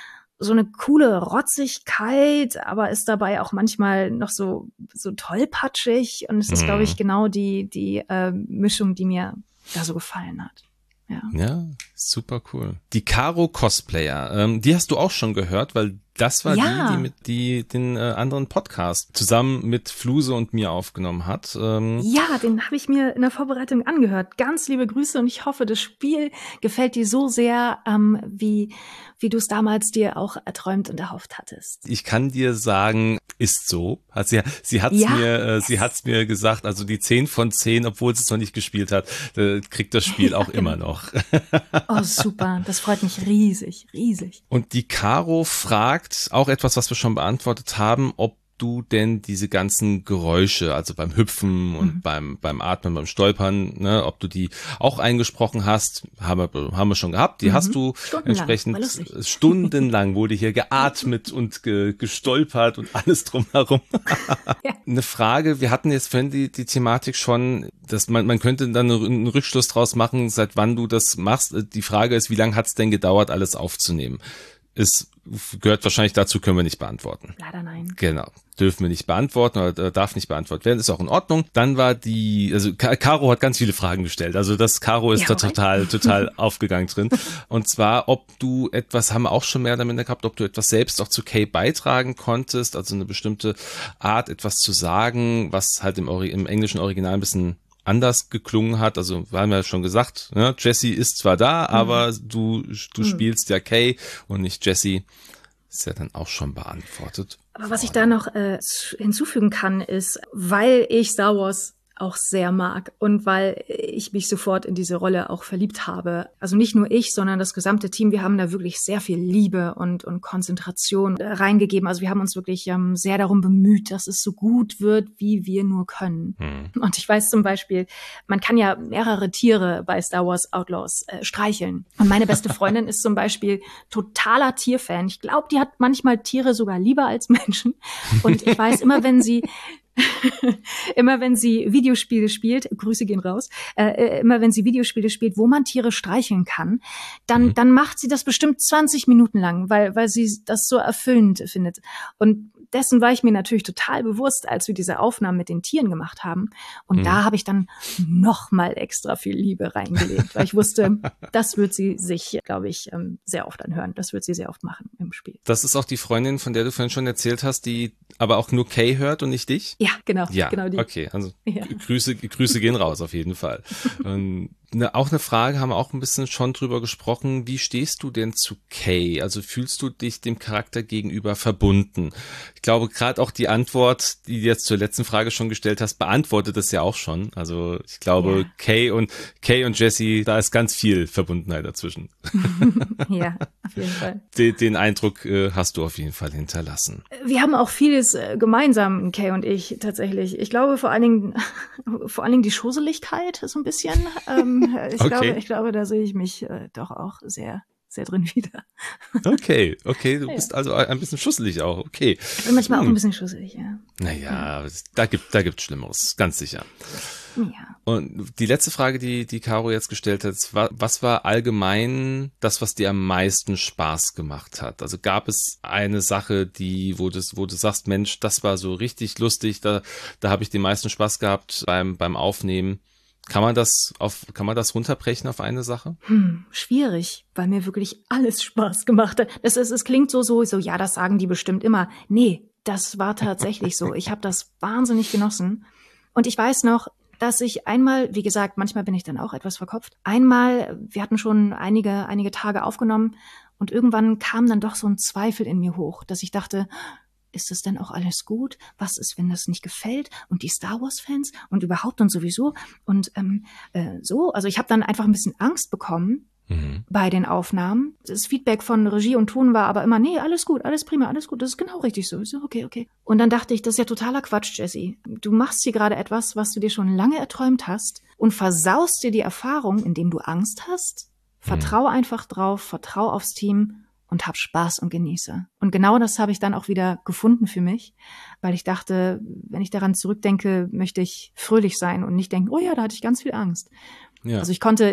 coole Rotzigkeit, aber ist dabei auch manchmal noch so tollpatschig und es ist, glaube ich, genau die Mischung, die mir da so gefallen hat. Ja, super cool. Die Caro Cosplayer, die hast du auch schon gehört, weil das war die den anderen Podcast zusammen mit Fluse und mir aufgenommen hat. Ja, den habe ich mir in der Vorbereitung angehört. Ganz liebe Grüße und ich hoffe, das Spiel gefällt dir so sehr, wie du es damals dir auch erträumt und erhofft hattest. Ich kann dir sagen, ist so. Also sie hat's mir gesagt, also die 10 von 10, obwohl sie es noch nicht gespielt hat, kriegt das Spiel auch immer noch. Oh, super. Das freut mich riesig, riesig. Und die Caro fragt, auch etwas, was wir schon beantwortet haben, ob du denn diese ganzen Geräusche, also beim Hüpfen und beim Atmen, beim Stolpern, ne, ob du die auch eingesprochen hast, haben wir schon gehabt, die hast du entsprechend stundenlang wurde hier geatmet und gestolpert und alles drumherum. Ja. Eine Frage, wir hatten jetzt vorhin die Thematik schon, dass man könnte dann einen Rückschluss draus machen, seit wann du das machst. Die Frage ist, wie lange hat es denn gedauert, alles aufzunehmen? Es gehört wahrscheinlich dazu, können wir nicht beantworten. Leider nein. Genau. Dürfen wir nicht beantworten oder darf nicht beantwortet werden, ist auch in Ordnung. Dann war Caro hat ganz viele Fragen gestellt. Also das Caro ist da total aufgegangen drin. Und zwar, ob du etwas, haben wir auch schon mehr damit gehabt, ob du etwas selbst auch zu Kay beitragen konntest, also eine bestimmte Art, etwas zu sagen, was halt im englischen Original ein bisschen anders geklungen hat, also wir haben ja schon gesagt, ne, Jessie ist zwar da, aber du spielst ja Kay und nicht Jessie. Ist ja dann auch schon beantwortet. Aber was ich da noch hinzufügen kann, ist, weil ich Star Wars auch sehr mag und weil ich mich sofort in diese Rolle auch verliebt habe. Also nicht nur ich, sondern das gesamte Team. Wir haben da wirklich sehr viel Liebe und Konzentration reingegeben. Also wir haben uns wirklich sehr darum bemüht, dass es so gut wird, wie wir nur können. Und ich weiß zum Beispiel, man kann ja mehrere Tiere bei Star Wars Outlaws streicheln. Und meine beste Freundin ist zum Beispiel totaler Tierfan. Ich glaube, die hat manchmal Tiere sogar lieber als Menschen. Und ich weiß, immer wenn sie Videospiele spielt, Grüße gehen raus, immer wenn sie Videospiele spielt, wo man Tiere streicheln kann, dann macht sie das bestimmt 20 Minuten lang, weil sie das so erfüllend findet. Und dessen war ich mir natürlich total bewusst, als wir diese Aufnahmen mit den Tieren gemacht haben. Und da habe ich dann noch mal extra viel Liebe reingelegt, weil ich wusste, das wird sie sich, glaube ich, sehr oft anhören. Das wird sie sehr oft machen im Spiel. Das ist auch die Freundin, von der du vorhin schon erzählt hast, die aber auch nur Kay hört und nicht dich? Ja, genau. Ja, genau die. Okay. Also Grüße gehen raus auf jeden Fall. Auch eine Frage, haben wir auch ein bisschen schon drüber gesprochen. Wie stehst du denn zu Kay? Also fühlst du dich dem Charakter gegenüber verbunden? Ich glaube, gerade auch die Antwort, die du jetzt zur letzten Frage schon gestellt hast, beantwortet das ja auch schon. Also ich glaube, Kay und Jessie, da ist ganz viel Verbundenheit dazwischen. Ja, auf jeden Fall. Den Eindruck hast du auf jeden Fall hinterlassen. Wir haben auch vieles gemeinsam, Kay und ich, tatsächlich. Ich glaube vor allen Dingen die Schusseligkeit so ein bisschen. Ich glaube, da sehe ich mich doch auch sehr, sehr drin wieder. Okay, du bist also ein bisschen schusselig auch, okay. Ich bin manchmal auch ein bisschen schusselig, ja. Naja, da gibt's Schlimmeres, ganz sicher. Ja. Und die letzte Frage, die Caro jetzt gestellt hat, was war allgemein das, was dir am meisten Spaß gemacht hat? Also gab es eine Sache, wo du sagst, Mensch, das war so richtig lustig, da habe ich den meisten Spaß gehabt beim Aufnehmen. Kann man das runterbrechen auf eine Sache? Schwierig, weil mir wirklich alles Spaß gemacht hat. Es klingt so, ja, das sagen die bestimmt immer. Nee, das war tatsächlich so. Ich habe das wahnsinnig genossen. Und ich weiß noch, dass ich einmal, wie gesagt, manchmal bin ich dann auch etwas verkopft. Einmal, wir hatten schon einige Tage aufgenommen und irgendwann kam dann doch so ein Zweifel in mir hoch, dass ich dachte, ist das denn auch alles gut? Was ist, wenn das nicht gefällt? Und die Star Wars-Fans und überhaupt und sowieso? Und so, also ich habe dann einfach ein bisschen Angst bekommen bei den Aufnahmen. Das Feedback von Regie und Ton war aber immer, nee, alles gut, alles prima, alles gut, das ist genau richtig so. Ich so, okay. Und dann dachte ich, das ist ja totaler Quatsch, Jessie. Du machst hier gerade etwas, was du dir schon lange erträumt hast und versaust dir die Erfahrung, indem du Angst hast. Vertrau einfach drauf, vertrau aufs Team und hab Spaß und genieße. Und genau das habe ich dann auch wieder gefunden für mich, weil ich dachte, wenn ich daran zurückdenke, möchte ich fröhlich sein und nicht denken, oh ja, da hatte ich ganz viel Angst. Ja. Also ich konnte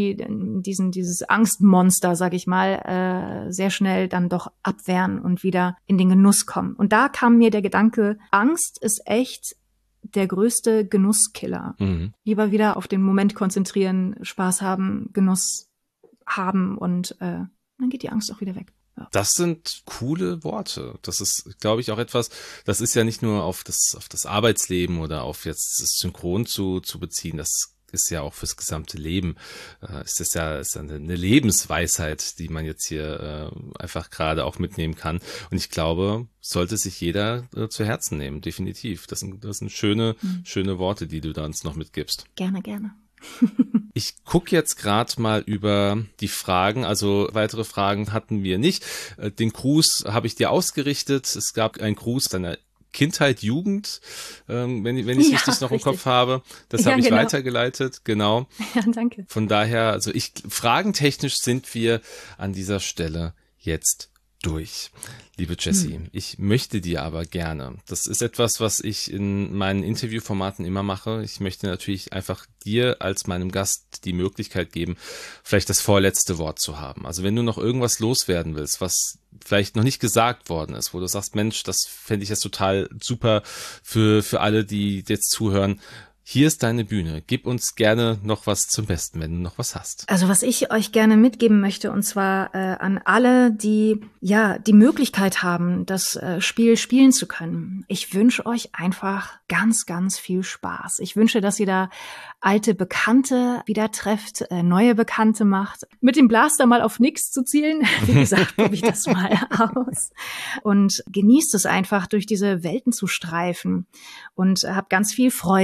dieses Angstmonster, sag ich mal, sehr schnell dann doch abwehren und wieder in den Genuss kommen. Und da kam mir der Gedanke, Angst ist echt der größte Genusskiller. Lieber wieder auf den Moment konzentrieren, Spaß haben, Genuss haben und dann geht die Angst auch wieder weg. Ja. Das sind coole Worte. Das ist, glaube ich, auch etwas, das ist ja nicht nur auf das Arbeitsleben oder auf jetzt das Synchron zu beziehen, das ist ja auch fürs gesamte Leben. Ist eine Lebensweisheit, die man jetzt hier einfach gerade auch mitnehmen kann. Und ich glaube, sollte sich jeder zu Herzen nehmen, definitiv. Das sind schöne Worte, die du da uns noch mitgibst. Gerne. Ich gucke jetzt gerade mal über die Fragen, also weitere Fragen hatten wir nicht. Den Gruß habe ich dir ausgerichtet. Es gab einen Gruß deiner Kindheit, Jugend, wenn ich es richtig noch im Kopf habe. Das habe ich weitergeleitet, genau. Ja, danke. Von daher, also fragentechnisch sind wir an dieser Stelle jetzt durch. Liebe Jessie, ich möchte dir aber gerne, das ist etwas, was ich in meinen Interviewformaten immer mache, ich möchte natürlich einfach dir als meinem Gast die Möglichkeit geben, vielleicht das vorletzte Wort zu haben. Also wenn du noch irgendwas loswerden willst, was vielleicht noch nicht gesagt worden ist, wo du sagst, Mensch, das fände ich jetzt total super für alle, die jetzt zuhören. Hier ist deine Bühne. Gib uns gerne noch was zum Besten, wenn du noch was hast. Also was ich euch gerne mitgeben möchte, und zwar an alle, die die Möglichkeit haben, das Spiel spielen zu können. Ich wünsche euch einfach ganz, ganz viel Spaß. Ich wünsche, dass ihr da alte Bekannte wieder trefft, neue Bekannte macht. Mit dem Blaster mal auf nix zu zielen. Wie gesagt, probiere ich das mal aus. Und genießt es einfach, durch diese Welten zu streifen. Und habt ganz viel Freude und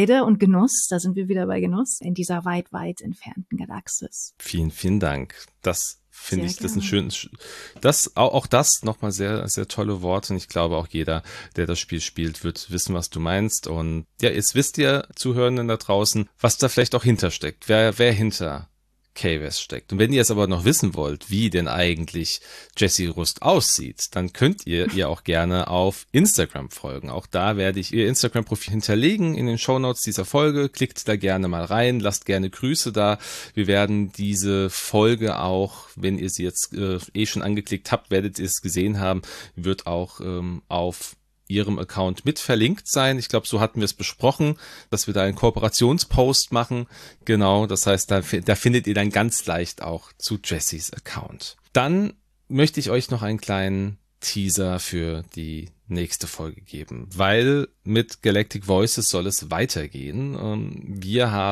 Genuss, da sind wir wieder bei Genuss, in dieser weit, weit entfernten Galaxis. Vielen, vielen Dank. Das finde ich, das ist ein gerne. schönes, auch das nochmal sehr, sehr tolle Worte. Und ich glaube auch jeder, der das Spiel spielt, wird wissen, was du meinst. Und ja, jetzt wisst ihr, Zuhörenden da draußen, was da vielleicht auch hintersteckt. Wer hinter K-West steckt. Und wenn ihr es aber noch wissen wollt, wie denn eigentlich Jessie Rust aussieht, dann könnt ihr auch gerne auf Instagram folgen. Auch da werde ich ihr Instagram-Profil hinterlegen in den Shownotes dieser Folge. Klickt da gerne mal rein, lasst gerne Grüße da. Wir werden diese Folge auch, wenn ihr sie jetzt schon angeklickt habt, werdet ihr es gesehen haben, wird auch auf ihrem Account mit verlinkt sein. Ich glaube, so hatten wir es besprochen, dass wir da einen Kooperationspost machen. Genau, das heißt, da findet ihr dann ganz leicht auch zu Jessies Account. Dann möchte ich euch noch einen kleinen Teaser für die nächste Folge geben, weil mit Galactic Voices soll es weitergehen.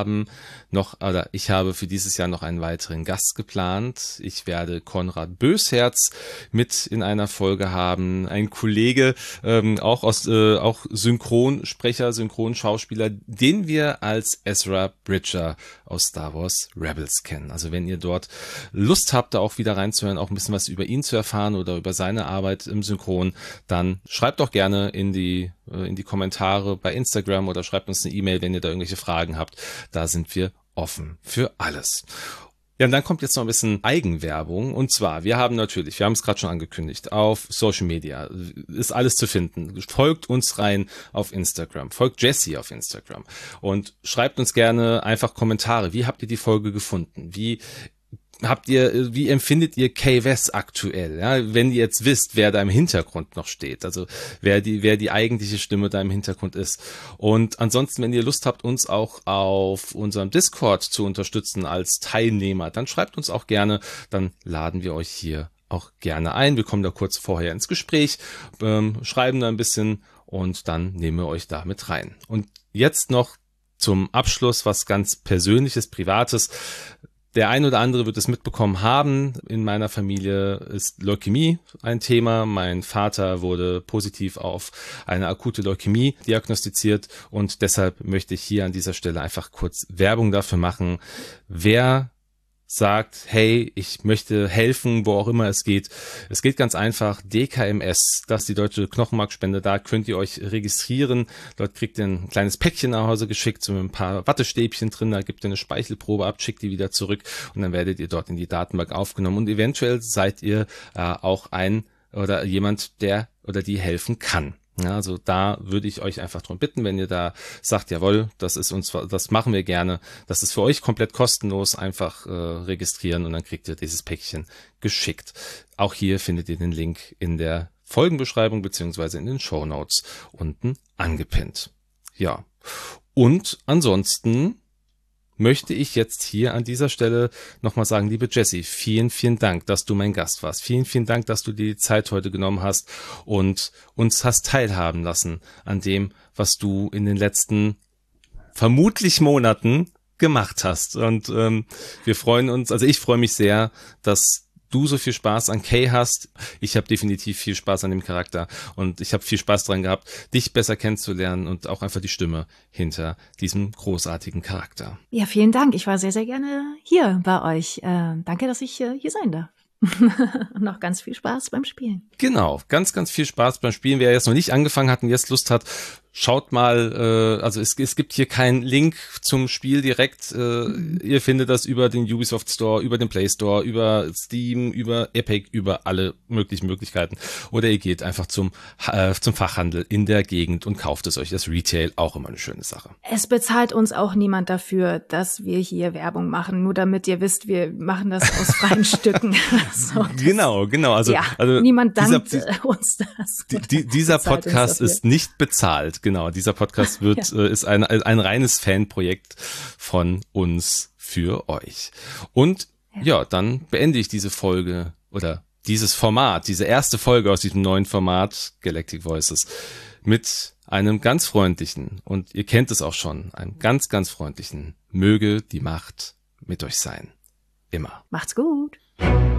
Ich habe für dieses Jahr noch einen weiteren Gast geplant. Ich werde Konrad Bösherz mit in einer Folge haben, ein Kollege, auch Synchronsprecher, Synchronschauspieler, den wir als Ezra Bridger aus Star Wars Rebels kennen. Also wenn ihr dort Lust habt, da auch wieder reinzuhören, auch ein bisschen was über ihn zu erfahren oder über seine Arbeit im Synchron, dann schreibt doch gerne in die Kommentare bei Instagram oder schreibt uns eine E-Mail, wenn ihr da irgendwelche Fragen habt. Da sind wir offen für alles. Ja, und dann kommt jetzt noch ein bisschen Eigenwerbung. Und zwar, wir haben es gerade schon angekündigt, auf Social Media ist alles zu finden. Folgt uns rein auf Instagram, folgt Jessie auf Instagram und schreibt uns gerne einfach Kommentare. Wie habt ihr die Folge gefunden? Wie empfindet ihr K-West aktuell? Ja, wenn ihr jetzt wisst, wer da im Hintergrund noch steht, also wer die eigentliche Stimme da im Hintergrund ist. Und ansonsten, wenn ihr Lust habt, uns auch auf unserem Discord zu unterstützen als Teilnehmer, dann schreibt uns auch gerne, dann laden wir euch hier auch gerne ein. Wir kommen da kurz vorher ins Gespräch, schreiben da ein bisschen und dann nehmen wir euch da mit rein. Und jetzt noch zum Abschluss was ganz Persönliches, Privates. Der ein oder andere wird es mitbekommen haben. In meiner Familie ist Leukämie ein Thema. Mein Vater wurde positiv auf eine akute Leukämie diagnostiziert und deshalb möchte ich hier an dieser Stelle einfach kurz Werbung dafür machen. Wer sagt, hey, ich möchte helfen, wo auch immer es geht. Es geht ganz einfach, DKMS, das ist die deutsche Knochenmarkspende, da könnt ihr euch registrieren. Dort kriegt ihr ein kleines Päckchen nach Hause geschickt, so mit ein paar Wattestäbchen drin, da gebt ihr eine Speichelprobe ab, schickt die wieder zurück und dann werdet ihr dort in die Datenbank aufgenommen und eventuell seid ihr auch ein oder jemand, der oder die helfen kann. Ja, also da würde ich euch einfach darum bitten, wenn ihr da sagt, jawohl, das machen wir gerne, das ist für euch komplett kostenlos, einfach registrieren und dann kriegt ihr dieses Päckchen geschickt. Auch hier findet ihr den Link in der Folgenbeschreibung beziehungsweise in den Shownotes unten angepinnt. Ja, und ansonsten möchte ich jetzt hier an dieser Stelle nochmal sagen, liebe Jessie, vielen, vielen Dank, dass du mein Gast warst. Vielen, vielen Dank, dass du dir die Zeit heute genommen hast und uns hast teilhaben lassen an dem, was du in den letzten vermutlich Monaten gemacht hast. Und wir freuen uns, also ich freue mich sehr, dass du so viel Spaß an Kay hast. Ich habe definitiv viel Spaß an dem Charakter und ich habe viel Spaß dran gehabt, dich besser kennenzulernen und auch einfach die Stimme hinter diesem großartigen Charakter. Ja, vielen Dank. Ich war sehr, sehr gerne hier bei euch. Danke, dass ich hier sein darf. Und noch ganz viel Spaß beim Spielen. Genau, ganz, ganz viel Spaß beim Spielen. Wer jetzt noch nicht angefangen hat und jetzt Lust hat, schaut mal, also es gibt hier keinen Link zum Spiel direkt. Ihr findet das über den Ubisoft Store, über den Play Store, über Steam, über Epic, über alle möglichen Möglichkeiten. Oder ihr geht einfach zum Fachhandel in der Gegend und kauft es euch. Das Retail auch immer eine schöne Sache. Es bezahlt uns auch niemand dafür, dass wir hier Werbung machen. Nur damit ihr wisst, wir machen das aus freien Stücken. So, genau. Also niemand dankt uns das. Dieser Podcast ist nicht bezahlt. Genau, dieser Podcast ist ein reines Fanprojekt von uns für euch. Und ja, dann beende ich diese Folge oder dieses Format, diese erste Folge aus diesem neuen Format Galactic Voices mit einem ganz freundlichen, und ihr kennt es auch schon, einem ganz, ganz freundlichen, möge die Macht mit euch sein. Immer. Macht's gut.